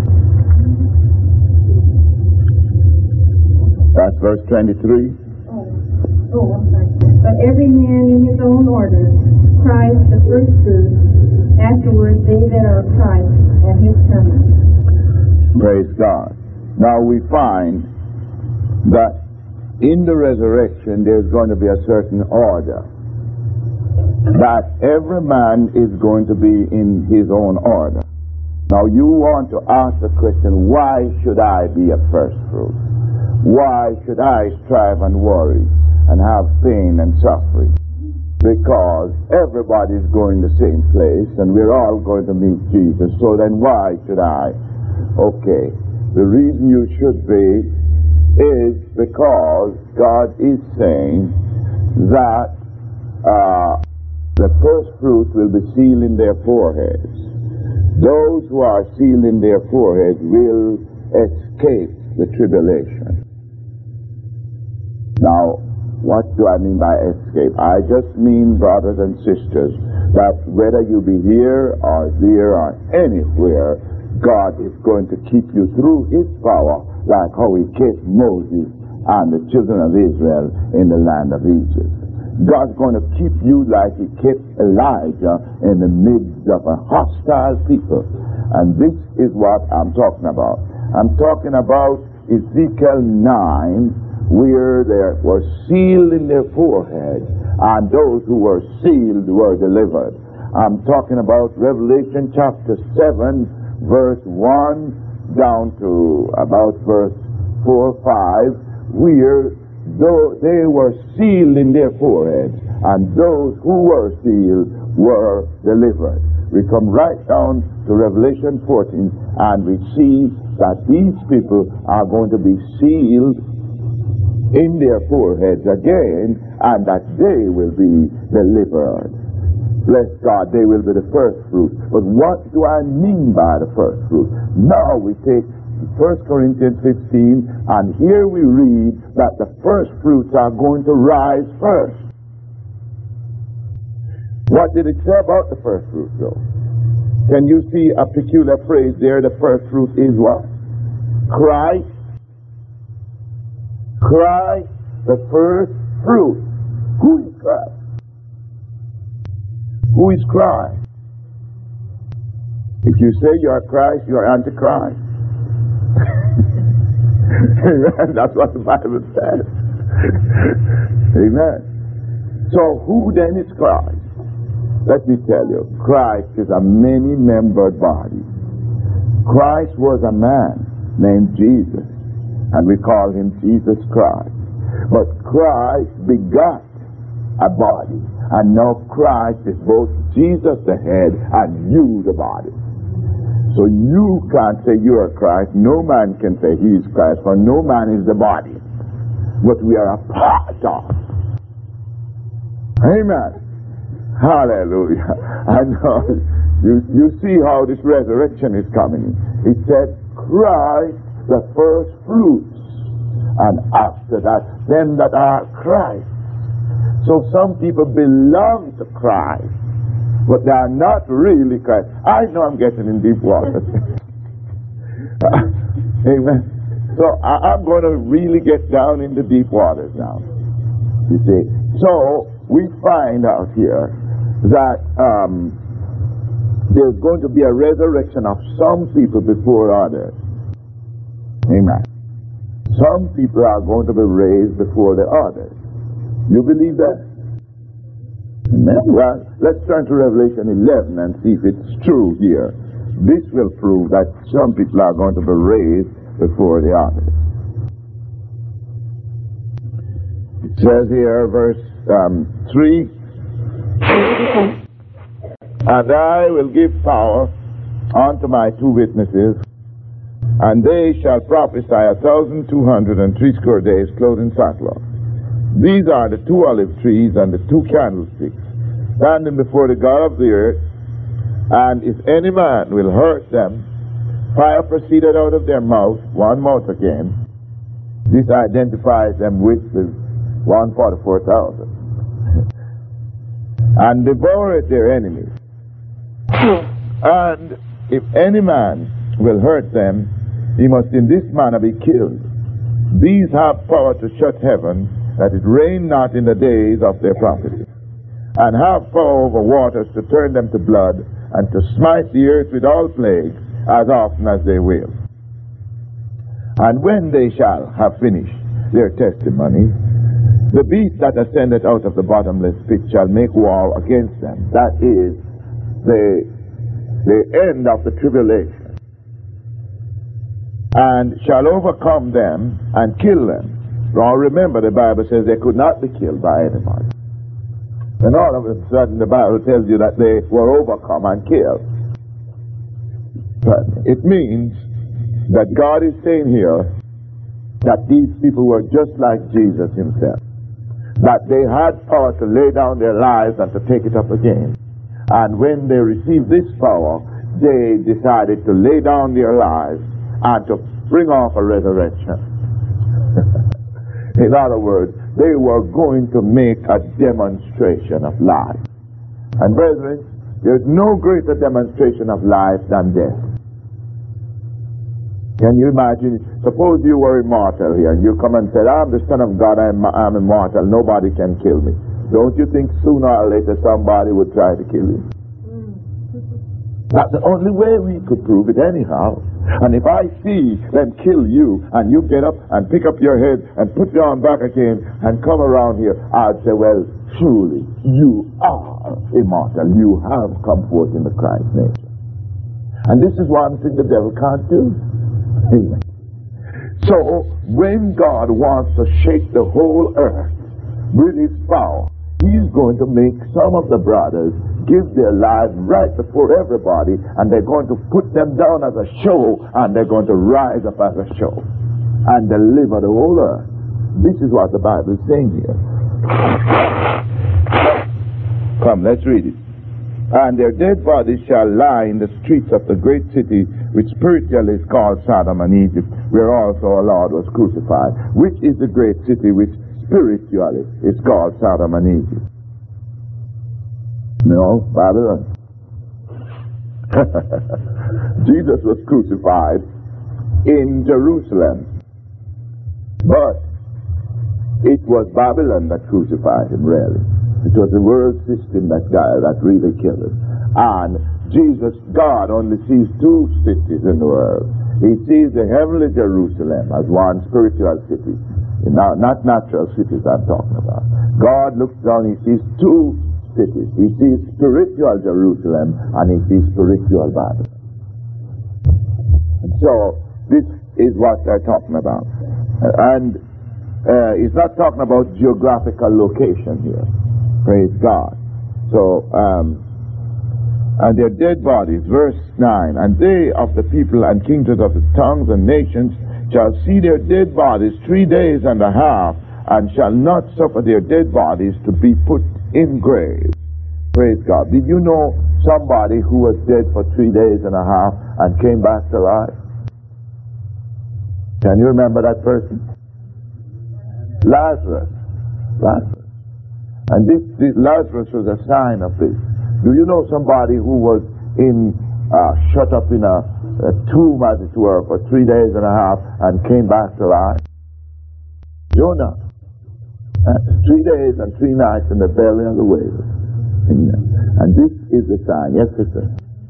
That's verse twenty-three. Oh, oh, I'm sorry. But every man in his own order, Christ the first fruits, afterwards they that are Christ at his coming. Praise God. Now we find that in the resurrection there's going to be a certain order. That every man is going to be in his own order. Now you want to ask the question, why should I be a first fruit? Why should I strive and worry and have pain and suffering? Because everybody's going the same place and we're all going to meet Jesus. So then why should I? Okay, the reason you should be is because God is saying that uh, the first fruit will be sealed in their foreheads. Those who are sealed in their foreheads will escape the tribulation. Now, what do I mean by escape? I just mean, brothers and sisters, that whether you be here or there or anywhere, God is going to keep you through His power, like how He kept Moses and the children of Israel in the land of Egypt. God's going to keep you like He kept Elijah in the midst of a hostile people. And this is what I'm talking about. I'm talking about Ezekiel nine, where they were sealed in their forehead, and those who were sealed were delivered. I'm talking about Revelation chapter seven, verse one down to about verse four or five, where though they were sealed in their foreheads, and those who were sealed were delivered. We come right down to Revelation fourteen, and we see that these people are going to be sealed in their foreheads again, and that they will be delivered. Bless God, they will be the first fruit. But what do I mean by the first fruit? Now we take First Corinthians fifteen, and here we read that the first fruits are going to rise first. What did it say about the first fruit, though? Can you see a peculiar phrase there? The first fruit is what? Christ. Christ, the first fruit. Who is Christ? Who is Christ? If you say you are Christ, you are Antichrist. Amen. That's what the Bible says. Amen. So who then is Christ? Let me tell you, Christ is a many-membered body. Christ was a man named Jesus, and we call him Jesus Christ. But Christ begot a body, and now Christ is both Jesus the head and you the body. So you can't say you are Christ. No man can say he is Christ, for no man is the body. But we are a part of. Amen. Hallelujah. And uh, you, you see how this resurrection is coming. It said, Christ the first fruits, and after that, them that are Christ. So some people belong to Christ, but they are not really Christ. I know I'm getting in deep water. Amen. So I, I'm going to really get down in the deep waters now. You see. So we find out here that um, there's going to be a resurrection of some people before others. Amen. Some people are going to be raised before the others. You believe that? Amen. Well, let's turn to Revelation eleven and see if it's true here. This will prove that some people are going to be raised before the others. It says here, verse um, three, and I will give power unto my two witnesses, and they shall prophesy a thousand two hundred and threescore days clothed in sackcloth. These are the two olive trees and the two candlesticks, standing before the God of the earth. And if any man will hurt them, fire proceeded out of their mouth, one mouth again. This identifies them with the one hundred forty-four thousand. And devoureth their enemies. And if any man will hurt them, he must in this manner be killed. These have power to shut heaven, that it rain not in the days of their prophecy, and have power over waters to turn them to blood, and to smite the earth with all plagues, as often as they will. And when they shall have finished their testimony, the beast that ascended out of the bottomless pit shall make war against them. That is the, the end of the tribulation. And shall overcome them and kill them. Now remember, the Bible says they could not be killed by anybody. And all of a sudden the Bible tells you that they were overcome and killed. But it means that God is saying here that these people were just like Jesus himself. That they had power to lay down their lives and to take it up again. And when they received this power, they decided to lay down their lives and to bring off a resurrection. In other words, they were going to make a demonstration of life. And brethren, there's no greater demonstration of life than death. Can you imagine? Suppose you were immortal here, and you come and say, I'm the Son of God, I'm, I'm immortal, nobody can kill me. Don't you think sooner or later somebody would try to kill you? That's the only way we could prove it anyhow. And if I see them kill you, and you get up and pick up your head and put your arm back again and come around here, I'd say, well, truly, you are immortal. You have come forth in the Christ nature. And this is one thing the devil can't do. Amen. So, when God wants to shake the whole earth with his power, he's going to make some of the brothers give their lives right before everybody, and they're going to put them down as a show, and they're going to rise up as a show and deliver the whole earth. This is what the Bible is saying here. Come, let's read it. And their dead bodies shall lie in the streets of the great city, which spiritually is called Sodom and Egypt, where also our Lord was crucified. Which is the great city which spiritually is called Sodom and Egypt? No, Babylon. Jesus was crucified in Jerusalem, but it was Babylon that crucified him, really. It was the world system that got, that really killed him. And Jesus, God, only sees two cities in the world. He sees the heavenly Jerusalem as one spiritual city. Not, not natural cities I'm talking about. God looks down, he sees two cities. He sees spiritual Jerusalem and he sees spiritual Babylon. And so, this is what they're talking about. And uh, he's not talking about geographical location here. Praise God. So, um, and their dead bodies, verse nine, and they of the people and kingdoms of the tongues and nations shall see their dead bodies three days and a half, and shall not suffer their dead bodies to be put in graves. Praise God. Did you know somebody who was dead for three days and a half and came back to life? Can you remember that person? Lazarus. Lazarus. And this, this Lazarus was a sign of this. Do you know somebody who was in uh, shut up in a, a tomb, as it were, for three days and a half and came back to life? Jonah. Uh, three days and three nights in the belly of the whale. Amen. And this is the sign. Yes, sister.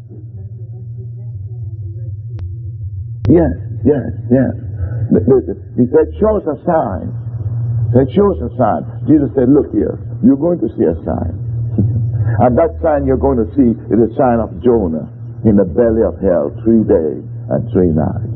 Yes, yes, yes. Listen, he said, show us a sign. He said, show us a sign. Jesus said, look here, you're going to see a sign. And that sign you're going to see is a sign of Jonah in the belly of hell, three days and three nights.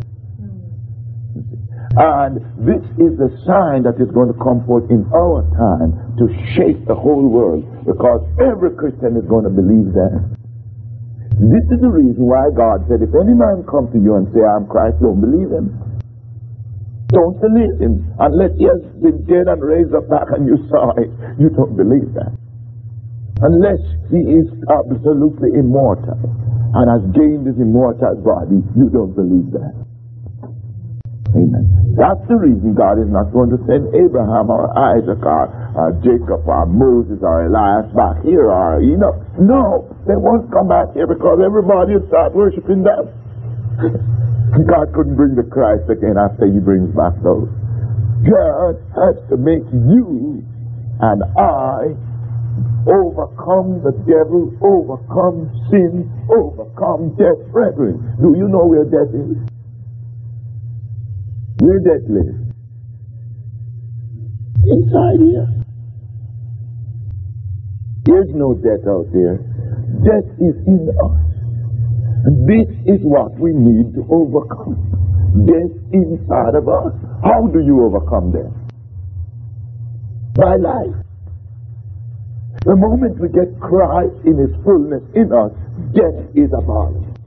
And this is the sign that is going to come forth in our time to shake the whole world, because every Christian is going to believe that. This is the reason why God said, if any man come to you and say, I'm Christ, don't believe him. Don't believe him. Unless he has been dead and raised up back and you saw it, you don't believe that. Unless he is absolutely immortal and has gained his immortal body, you don't believe that. Amen. That's the reason God is not going to send Abraham or Isaac or, or Jacob or Moses or Elias back here or Enoch. No, they won't come back here because everybody will start worshiping them. God couldn't bring the Christ again after he brings back those. God has to make you and I overcome the devil, overcome sin, overcome death. Brethren, do you know where death is? Where death lives? Inside here. There's no death out there. Death is in us. And this is what we need to overcome. Death inside of us. How do you overcome death? By life. The moment we get Christ in his fullness in us, death is abolished.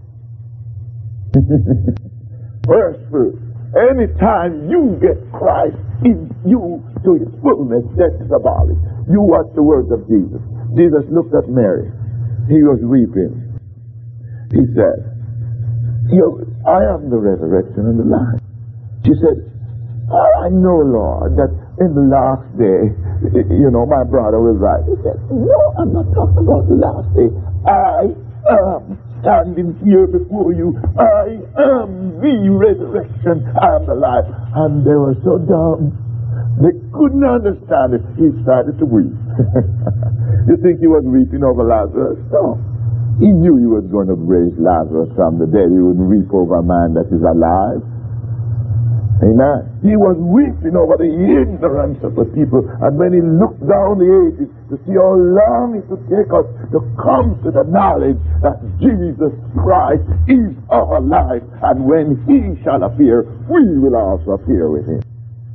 First fruit. Anytime you get Christ in you to his fullness, death is abolished. You watch the words of Jesus. Jesus looked at Mary. He was weeping. He said, you, I am the resurrection and the life. She said, I know, Lord, that in the last day, you know, my brother will rise. He said, no, I'm not talking about the last day. I am standing here before you. I am the resurrection. I am the life. And they were so dumb. They couldn't understand it. He started to weep. You think he was weeping over Lazarus? No. He knew he was going to raise Lazarus from the dead. He wouldn't weep over a man that is alive. Amen. He was weeping over the ignorance of the people. And when he looked down the ages to see how long it would take us to come to the knowledge that Jesus Christ is our life, and when he shall appear, we will also appear with him.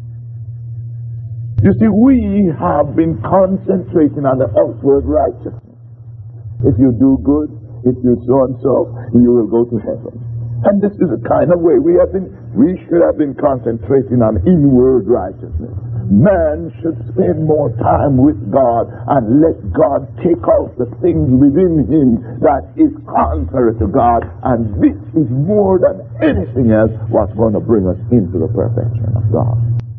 You see, we have been concentrating on the outward righteousness. If you do good, if you so and so, you will go to heaven. And this is the kind of way we have been, we should have been concentrating on inward righteousness. Man should spend more time with God and let God take out the things within him that is contrary to God. And this is more than anything else what's going to bring us into the perfection of God.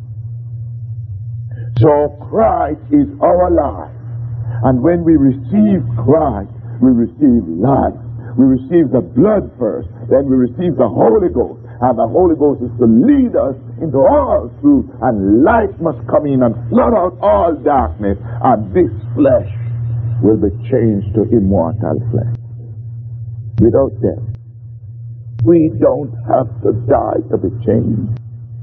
So Christ is our life. And when we receive Christ, we receive life. We receive the blood first, then we receive the Holy Ghost. And the Holy Ghost is to lead us into all truth, and light must come in and flood out all darkness, and this flesh will be changed to immortal flesh. Without death. We don't have to die to be changed.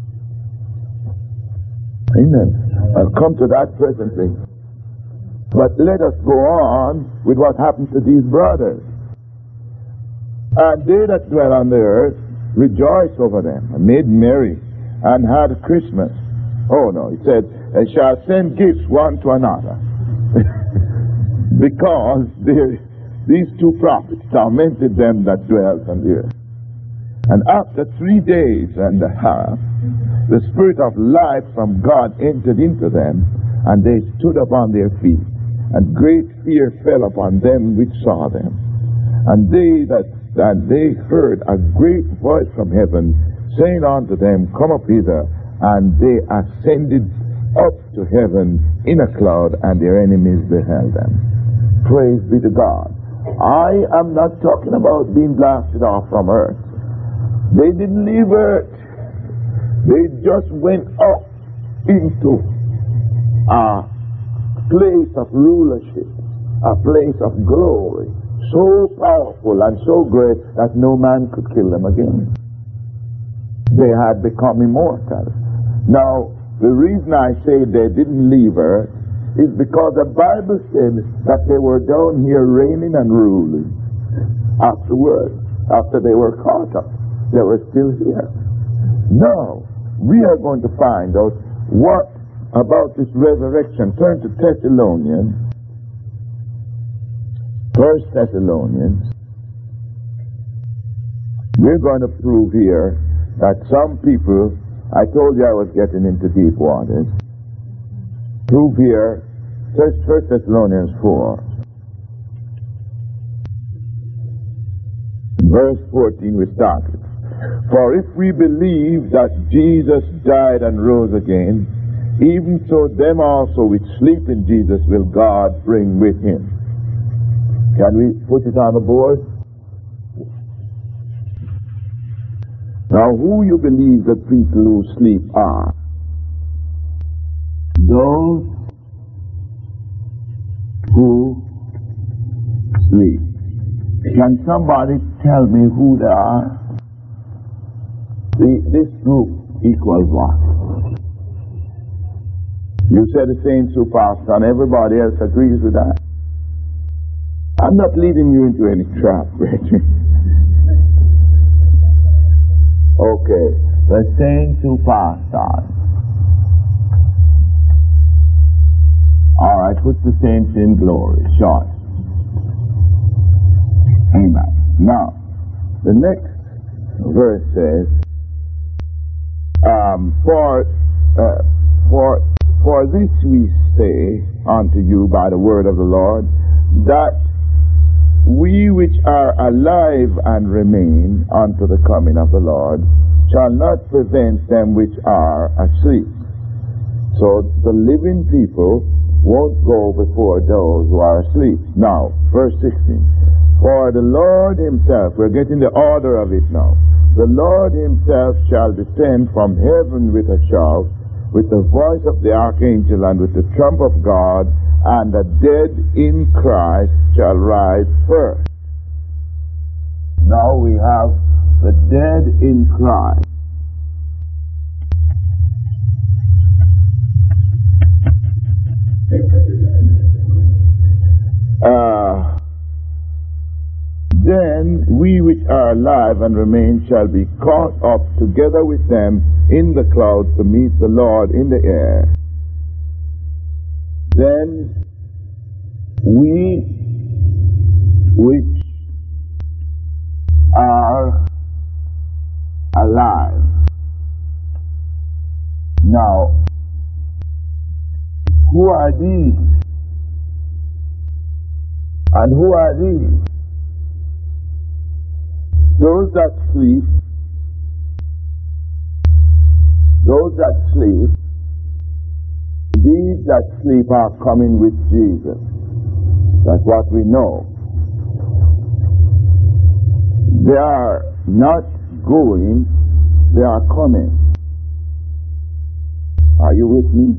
Amen. I'll come to that presently. But let us go on with what happened to these brothers. And they that dwell on the earth rejoiced over them, and made merry, and had Christmas. Oh no, he said, they shall send gifts one to another. Because they, these two prophets tormented them that dwelt on the earth. And after three days and a half, the Spirit of life from God entered into them, and they stood upon their feet, and great fear fell upon them which saw them. And they that and they heard a great voice from heaven, saying unto them, come up hither. And they ascended up to heaven in a cloud, and their enemies beheld them. Praise be to God. I am not talking about being blasted off from earth. They didn't leave earth. They just went up into a place of rulership a place of glory, so powerful and so great that no man could kill them again. They had become immortal. Now, the reason I say they didn't leave Earth is because the Bible said that they were down here reigning and ruling. Afterwards, after they were caught up, they were still here. Now, we are going to find out what about this resurrection. Turn to Thessalonians, First Thessalonians. We're going to prove here that some people, I told you I was getting into deep waters. Prove here, First Thessalonians four, verse fourteen, we started. For if we believe that Jesus died and rose again, even so them also which sleep in Jesus will God bring with him. Can we put it on the board? Now, who you believe the people who sleep are? Those who sleep. Can somebody tell me who they are? The, this group equals what? You said the saints who passed on. Everybody else agrees with that. I'm not leading you into any trap, brethren. Okay, the saints who passed on. All right, put the saints in glory. Short. Amen. Now, the next verse says, um, for uh, for for this we say unto you by the word of the Lord, that we which are alive and remain unto the coming of the Lord shall not prevent them which are asleep. So the living people won't go before those who are asleep. Now, verse sixteen. For the Lord himself, we're getting the order of it now. The Lord himself shall descend from heaven with a shout, with the voice of the archangel, and with the trump of God, and the dead in Christ shall rise first. Now we have the dead in Christ. Uh, then we which are alive and remain shall be caught up together with them in the clouds to meet the Lord in the air. Then we which are alive. Now, who are these? And who are these? Those that sleep, those that sleep, these that sleep are coming with Jesus. That's what we know. They are not going, they are coming. Are you with me?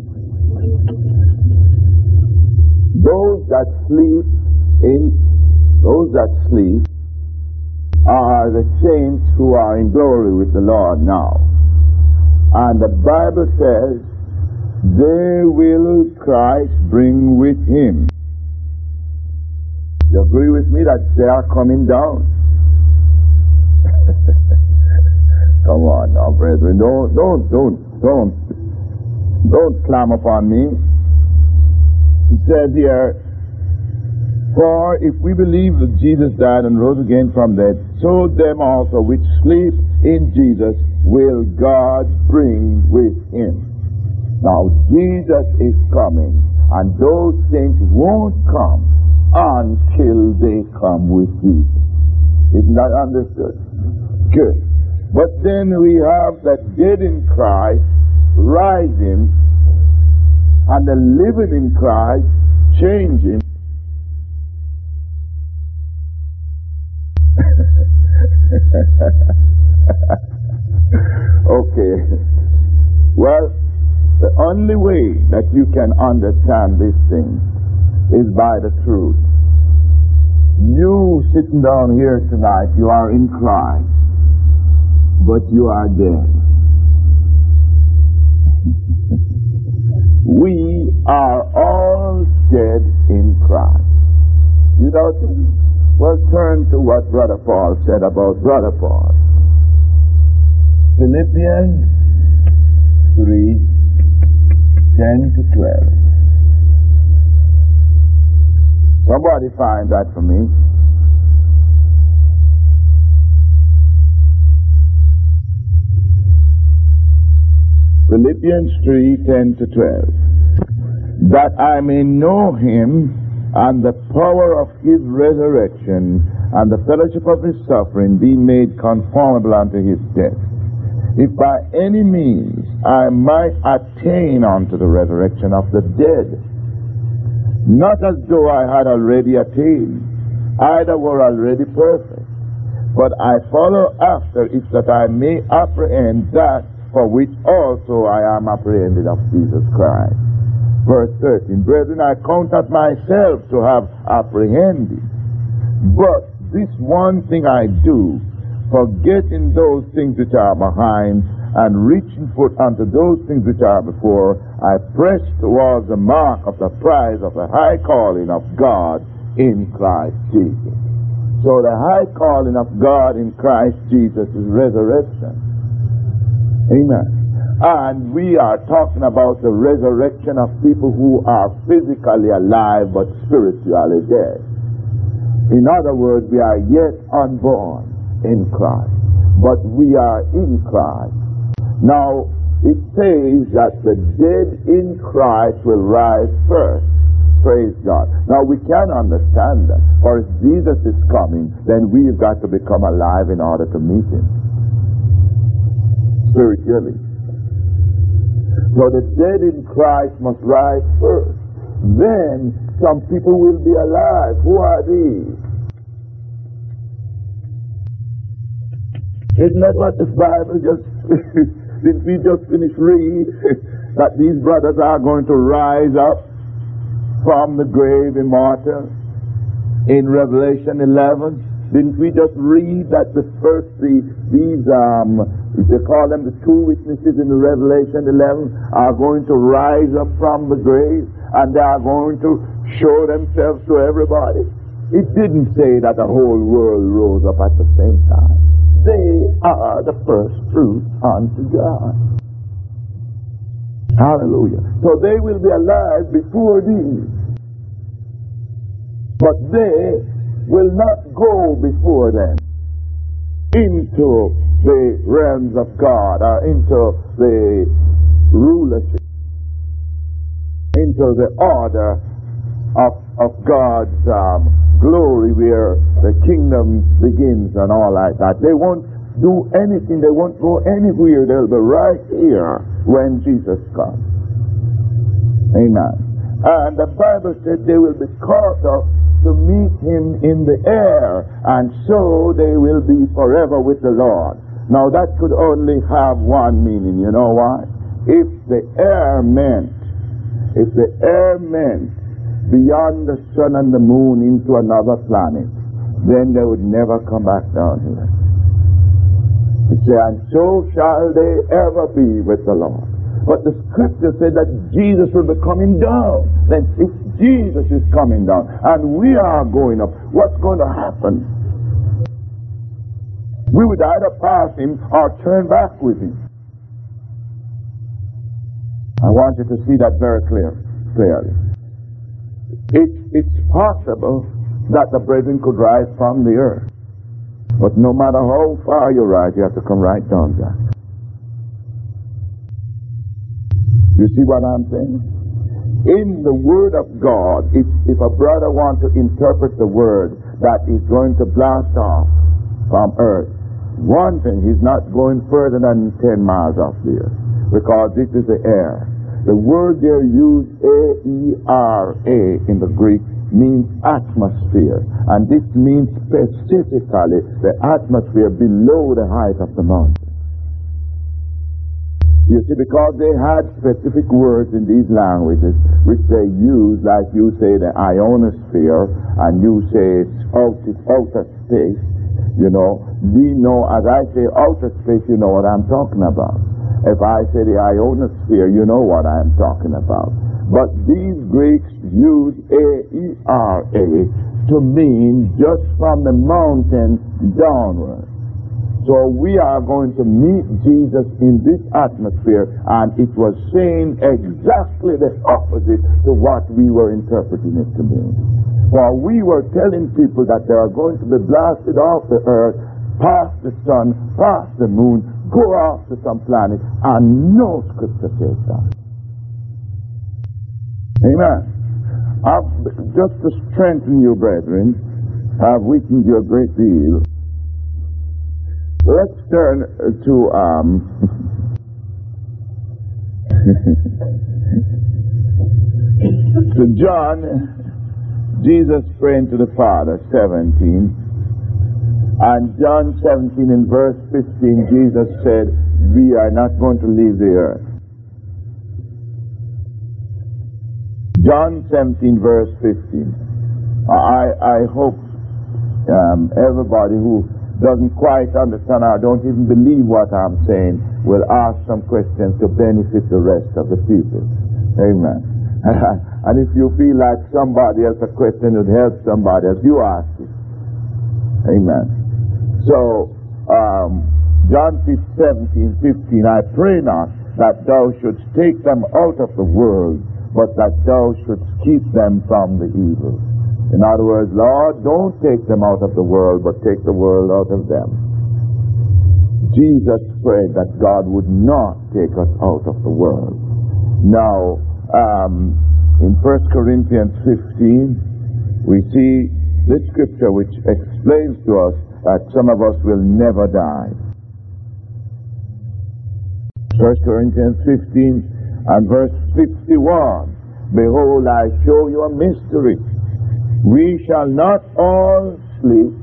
Those that sleep in, those that sleep are the saints who are in glory with the Lord now. And the Bible says, they will Christ bring with him. You agree with me that they are coming down? Come on now, brethren. Don't, don't, don't, don't, don't clam upon me. He said here, for if we believe that Jesus died and rose again from dead, so them also which sleep in Jesus will God bring with him. Now Jesus is coming, and those things won't come until they come with Jesus. Isn't that understood? Good. But then we have the dead in Christ rising, and the living in Christ changing. Okay. Well, the only way that you can understand this thing is by the truth. You sitting down here tonight, you are in Christ, but you are dead. We are all dead in Christ. You know, well, turn to what Brother Paul said about Brother Paul. Philippians three, ten to twelve. Somebody find that for me. Philippians three, ten to twelve. That I may know him and the power of his resurrection and the fellowship of his suffering, be made conformable unto his death, if by any means I might attain unto the resurrection of the dead. Not as though I had already attained, either were already perfect, but I follow after it, that I may apprehend that for which also I am apprehended of Jesus Christ. Verse thirteen, brethren, I count not myself to have apprehended, but this one thing I do, forgetting those things which are behind, and reaching forth unto those things which are before, I press towards the mark of the prize of the high calling of God in Christ Jesus. So the high calling of God in Christ Jesus is resurrection. Amen. And we are talking about the resurrection of people who are physically alive but spiritually dead. In other words, we are yet unborn in Christ, but we are in Christ. Now, it says that the dead in Christ will rise first. Praise God. Now, we can understand that. For if Jesus is coming, then we've got to become alive in order to meet him spiritually. So the dead in Christ must rise first. Then some people will be alive. Who are these? Isn't that what the Bible just... Didn't we just finish read that these brothers are going to rise up from the grave immortal in Revelation eleven? Didn't we just read that the first, the, these, um, they call them the two witnesses in the Revelation eleven, are going to rise up from the grave and they are going to show themselves to everybody? It didn't say that the whole world rose up at the same time. They are the first fruits unto God. Hallelujah. So they will be alive before these. But they will not go before them into the realms of God or into the rulership, into the order of, of God's um, glory where the kingdom begins and all like that. They won't do anything. They won't go anywhere. They'll be right here when Jesus comes. Amen. And the Bible said they will be caught up to meet him in the air, and so they will be forever with the Lord. Now that could only have one meaning. You know why? If the air meant, if the air meant beyond the sun and the moon into another planet, then they would never come back down here. It said, and so shall they ever be with the Lord. But the scripture said that Jesus will be coming down. Then if Jesus is coming down and we are going up, what's going to happen? We would either pass him or turn back with him. I want you to see that very clear, clearly. It, it's possible that the brethren could rise from the earth. But no matter how far you rise, you have to come right down back. You see what I'm saying? In the Word of God, if, if a brother wants to interpret the Word that is going to blast off from earth, one thing, he's not going further than ten miles off the earth, because this is the air. The word there used A E R A in the Greek means atmosphere, and this means specifically the atmosphere below the height of the mountain. You see, because they had specific words in these languages which they use, like you say the ionosphere, and you say it's outer, outer space, you know. We know, as I say outer space, you know what I'm talking about. If I say the ionosphere, you know what I'm talking about. But these Greeks use A E R A to mean just from the mountain downward. So we are going to meet Jesus in this atmosphere, and it was saying exactly the opposite to what we were interpreting it to mean. For we were telling people that they are going to be blasted off the earth, past the sun, past the moon, go off to some planet, and no scripture says that. Amen. I've, just to strengthen you, brethren, I've weakened you a great deal. Let's turn to um, to John. Jesus praying to the Father, seventeen. And John seventeen in verse fifteen, Jesus said, we are not going to leave the earth. John seventeen verse fifteen. I, I hope um, everybody who doesn't quite understand or don't even believe what I'm saying will ask some questions to benefit the rest of the people. Amen. And if you feel like somebody else a question would help somebody else, you ask it. Amen. So, um, John seventeen fifteen, I pray not that thou shouldst take them out of the world, but that thou shouldst keep them from the evil. In other words, Lord, don't take them out of the world, but take the world out of them. Jesus prayed that God would not take us out of the world. Now, um, in First Corinthians fifteen, we see this scripture which explains to us that some of us will never die. First Corinthians fifteen and verse fifty-one, behold, I show you a mystery. We shall not all sleep,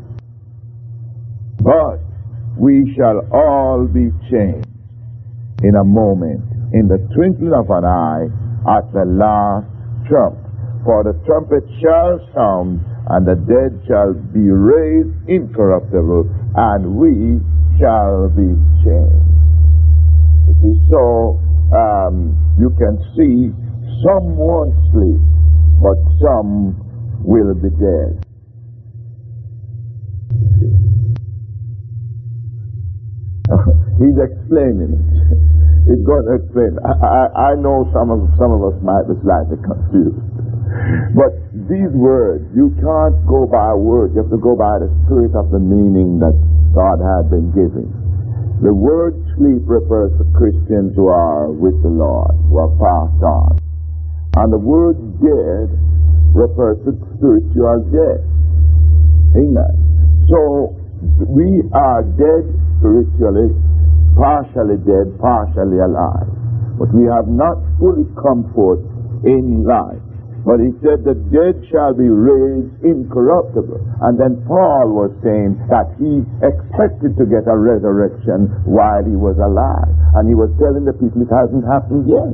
but we shall all be changed in a moment, in the twinkling of an eye, at the last trump. For the trumpet shall sound, and the dead shall be raised incorruptible, and we shall be changed. You see, so um, you can see some won't sleep, but some will be dead. He's explaining it. He's going to explain. I, I, I know some of some of us might be slightly confused, but these words, you can't go by words. You have to go by the spirit of the meaning that God had been giving. The word sleep refers to Christians who are with the Lord, who are passed on, and the word dead refers to spiritual death. Amen. So we are dead spiritually, partially dead, partially alive. But we have not fully come forth in life. But he said the dead shall be raised incorruptible. And then Paul was saying that he expected to get a resurrection while he was alive. And he was telling the people it hasn't happened yet.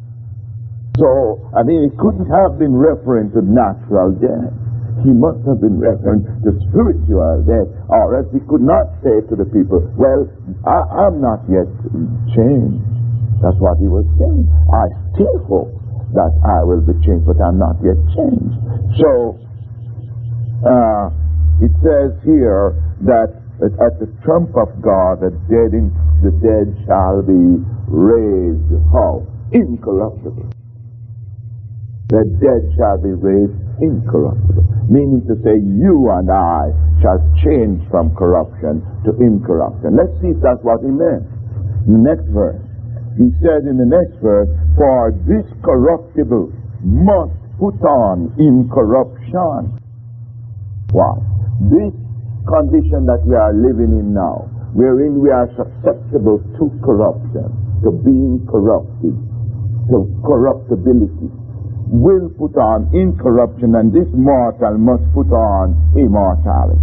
So, I mean, it couldn't have been referring to natural death. He must have been referring to spiritual death, or else he could not say to the people, well, I, I'm not yet changed. That's what he was saying. I still hope that I will be changed, but I'm not yet changed. So, uh, it says here that at the trump of God, the dead, in, the dead shall be raised, how? Incorruptible. The dead shall be raised incorruptible. Meaning to say, you and I shall change from corruption to incorruption. Let's see if that's what he meant. In the next verse, he said in the next verse, for this corruptible must put on incorruption. Wow. This condition that we are living in now, wherein we are susceptible to corruption, to being corrupted, to corruptibility, will put on incorruption, and this mortal must put on immortality.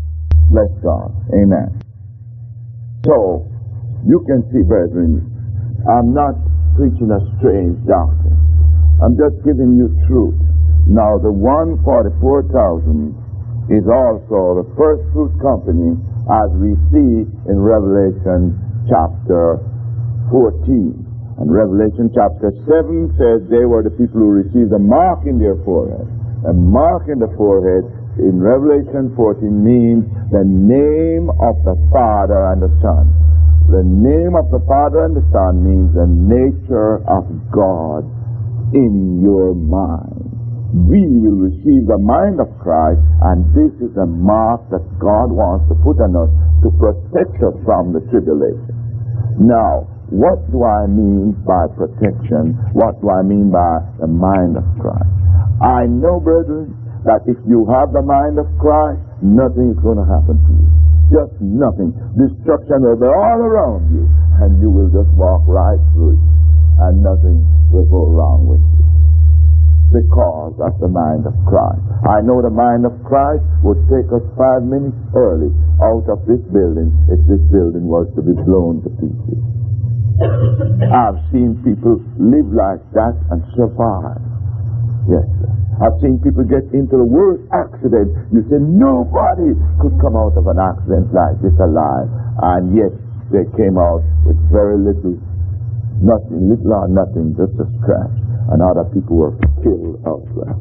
Bless God. Amen. So, you can see, brethren, I'm not preaching a strange doctrine. I'm just giving you truth. Now, the one hundred forty-four thousand is also the first fruit company, as we see in Revelation chapter fourteen. And Revelation chapter seven says they were the people who received a mark in their forehead. A mark in the forehead in Revelation fourteen means the name of the Father and the Son. The name of the Father and the Son means the nature of God in your mind. We will receive the mind of Christ, and this is a mark that God wants to put on us to protect us from the tribulation. Now, what do I mean by protection? What do I mean by the mind of Christ? I know, brethren, that if you have the mind of Christ, nothing is going to happen to you. Just nothing. Destruction will be all around you, and you will just walk right through it, and nothing will go wrong with you because of the mind of Christ. I know the mind of Christ would take us five minutes early out of this building if this building was to be blown to pieces. I've seen people live like that and survive. Yes, sir. I've seen people get into the worst accident. You say nobody could come out of an accident like this alive, and yet they came out with very little, nothing, little or nothing, just a scratch, and other people were killed outright.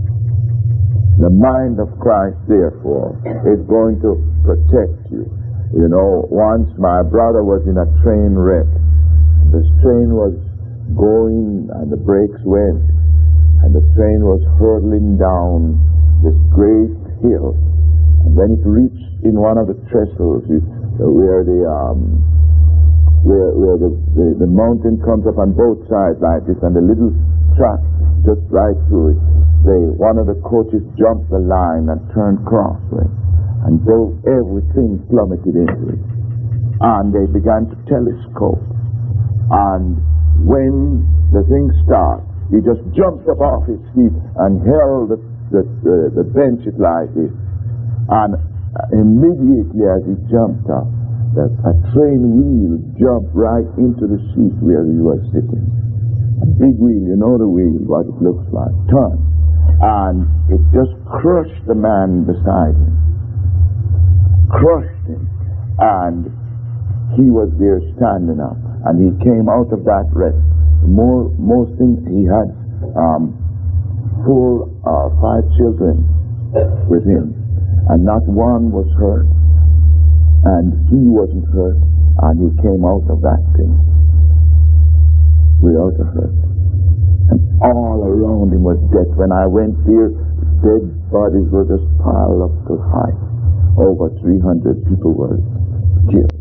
The mind of Christ, therefore, is going to protect you. You know, once my brother was in a train wreck. The train was going and the brakes went, and the train was hurtling down this great hill. And when it reached in one of the trestles, it, uh, where the um, where, where the, the, the mountain comes up on both sides like this, and the little track just right through it, they, one of the coaches jumped the line and turned crossway, and so everything plummeted into it. And they began to telescope. And when the thing started, he just jumped up off his feet and held the, the, the, the bench like this. And immediately as he jumped up, the, a train wheel jumped right into the seat where he was sitting. A big wheel, you know the wheel, what it looks like, turned. And it just crushed the man beside him. Crushed him. And he was there standing up. And he came out of that wreck. More, most things, he had um, four or uh, five children with him, and not one was hurt, and he wasn't hurt, and he came out of that thing without a hurt. And all around him was death. When I went there, dead bodies were just piled up to high. Over three hundred people were killed.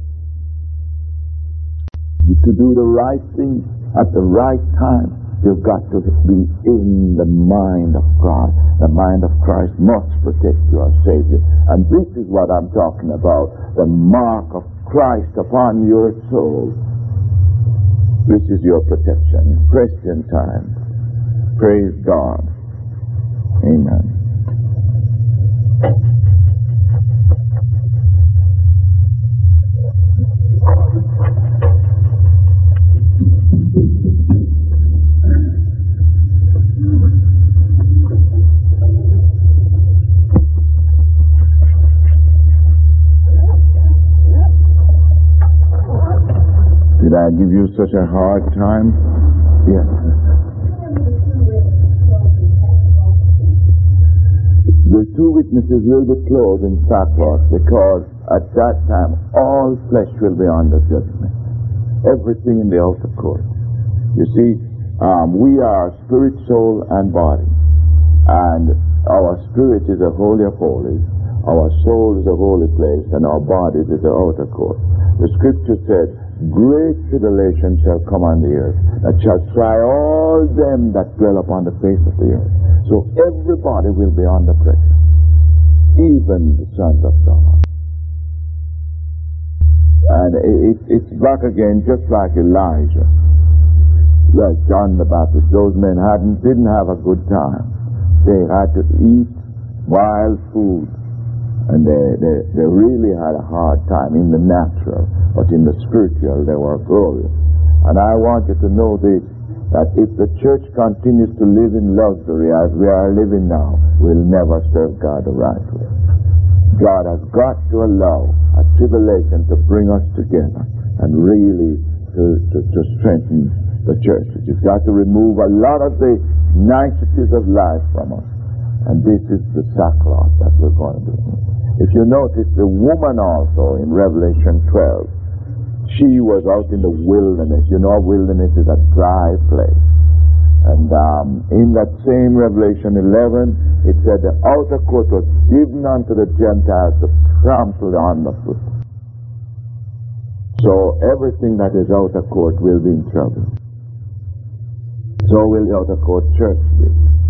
To do the right thing at the right time, you've got to be in the mind of God. The mind of Christ must protect your Savior. And this is what I'm talking about, the mark of Christ upon your soul. This is your protection. Question time. Praise God. Amen. Did I give you such a hard time? Yes. The two witnesses will be clothed in sackcloth, because at that time all flesh will be under judgment. Everything in the outer court. You see, um, we are spirit, soul, and body. And our spirit is a holy of holies. Our soul is a holy place, and our body is the outer court. The scripture said, great tribulation shall come on the earth, that shall try all them that dwell upon the face of the earth. So everybody will be under pressure, even the sons of God. And it, it's back again just like Elijah, like John the Baptist. Those men hadn't didn't have a good time. They had to eat wild food, and they, they, they really had a hard time in the natural, but in the spiritual they were glorious. And I want you to know this, that if the church continues to live in luxury as we are living now, we'll never serve God the right way. God has got to allow a tribulation to bring us together and really to, to, to strengthen the church. He's got to remove a lot of the niceties of life from us. And this is the sackcloth that we're going to do. If you notice, the woman also in Revelation twelve, she was out in the wilderness. You know, wilderness is a dry place. And um, in that same Revelation eleven, it said the outer court was given unto the Gentiles to trample on the foot. So everything that is outer court will be in trouble. So will the outer court church be.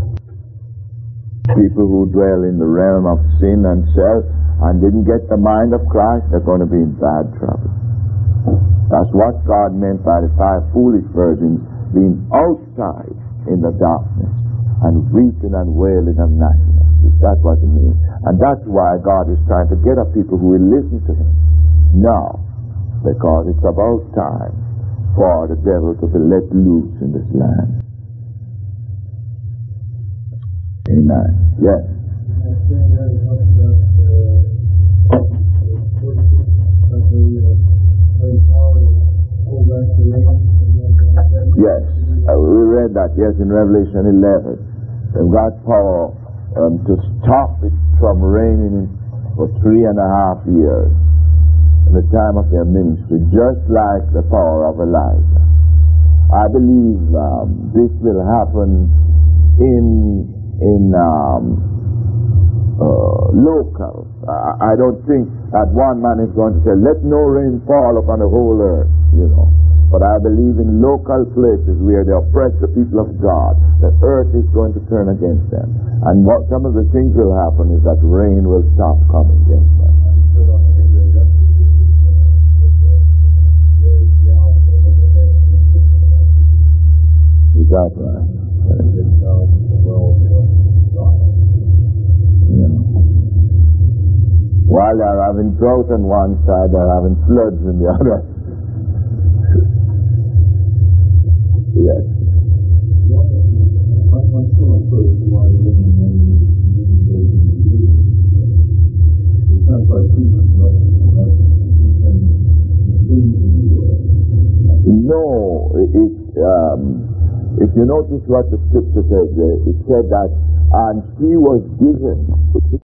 People who dwell in the realm of sin and self and didn't get the mind of Christ, they're going to be in bad trouble. That's what God meant by the five foolish virgins being outside in the darkness and weeping and wailing and gnashing of teeth. That's what it means. And that's why God is trying to get a people who will listen to Him now, because it's about time for the devil to be let loose in this land. Amen. Yes. Yes, uh, we read that, yes, in Revelation eleven. And God's power um, to stop it from raining for three and a half years in the time of their ministry, just like the power of Elijah. I believe um, this will happen in in um, uh, local. I, I don't think that one man is going to say, let no rain fall upon the whole earth, you know. But I believe in local places where they oppress the people of God, the earth is going to turn against them. And what some of the things will happen is that rain will stop coming against them. Is that right? Yeah. While they're having drought on one side, they're having floods on the other. Yes. No, it, um, if you notice what the scripture says there, it said that, and he was given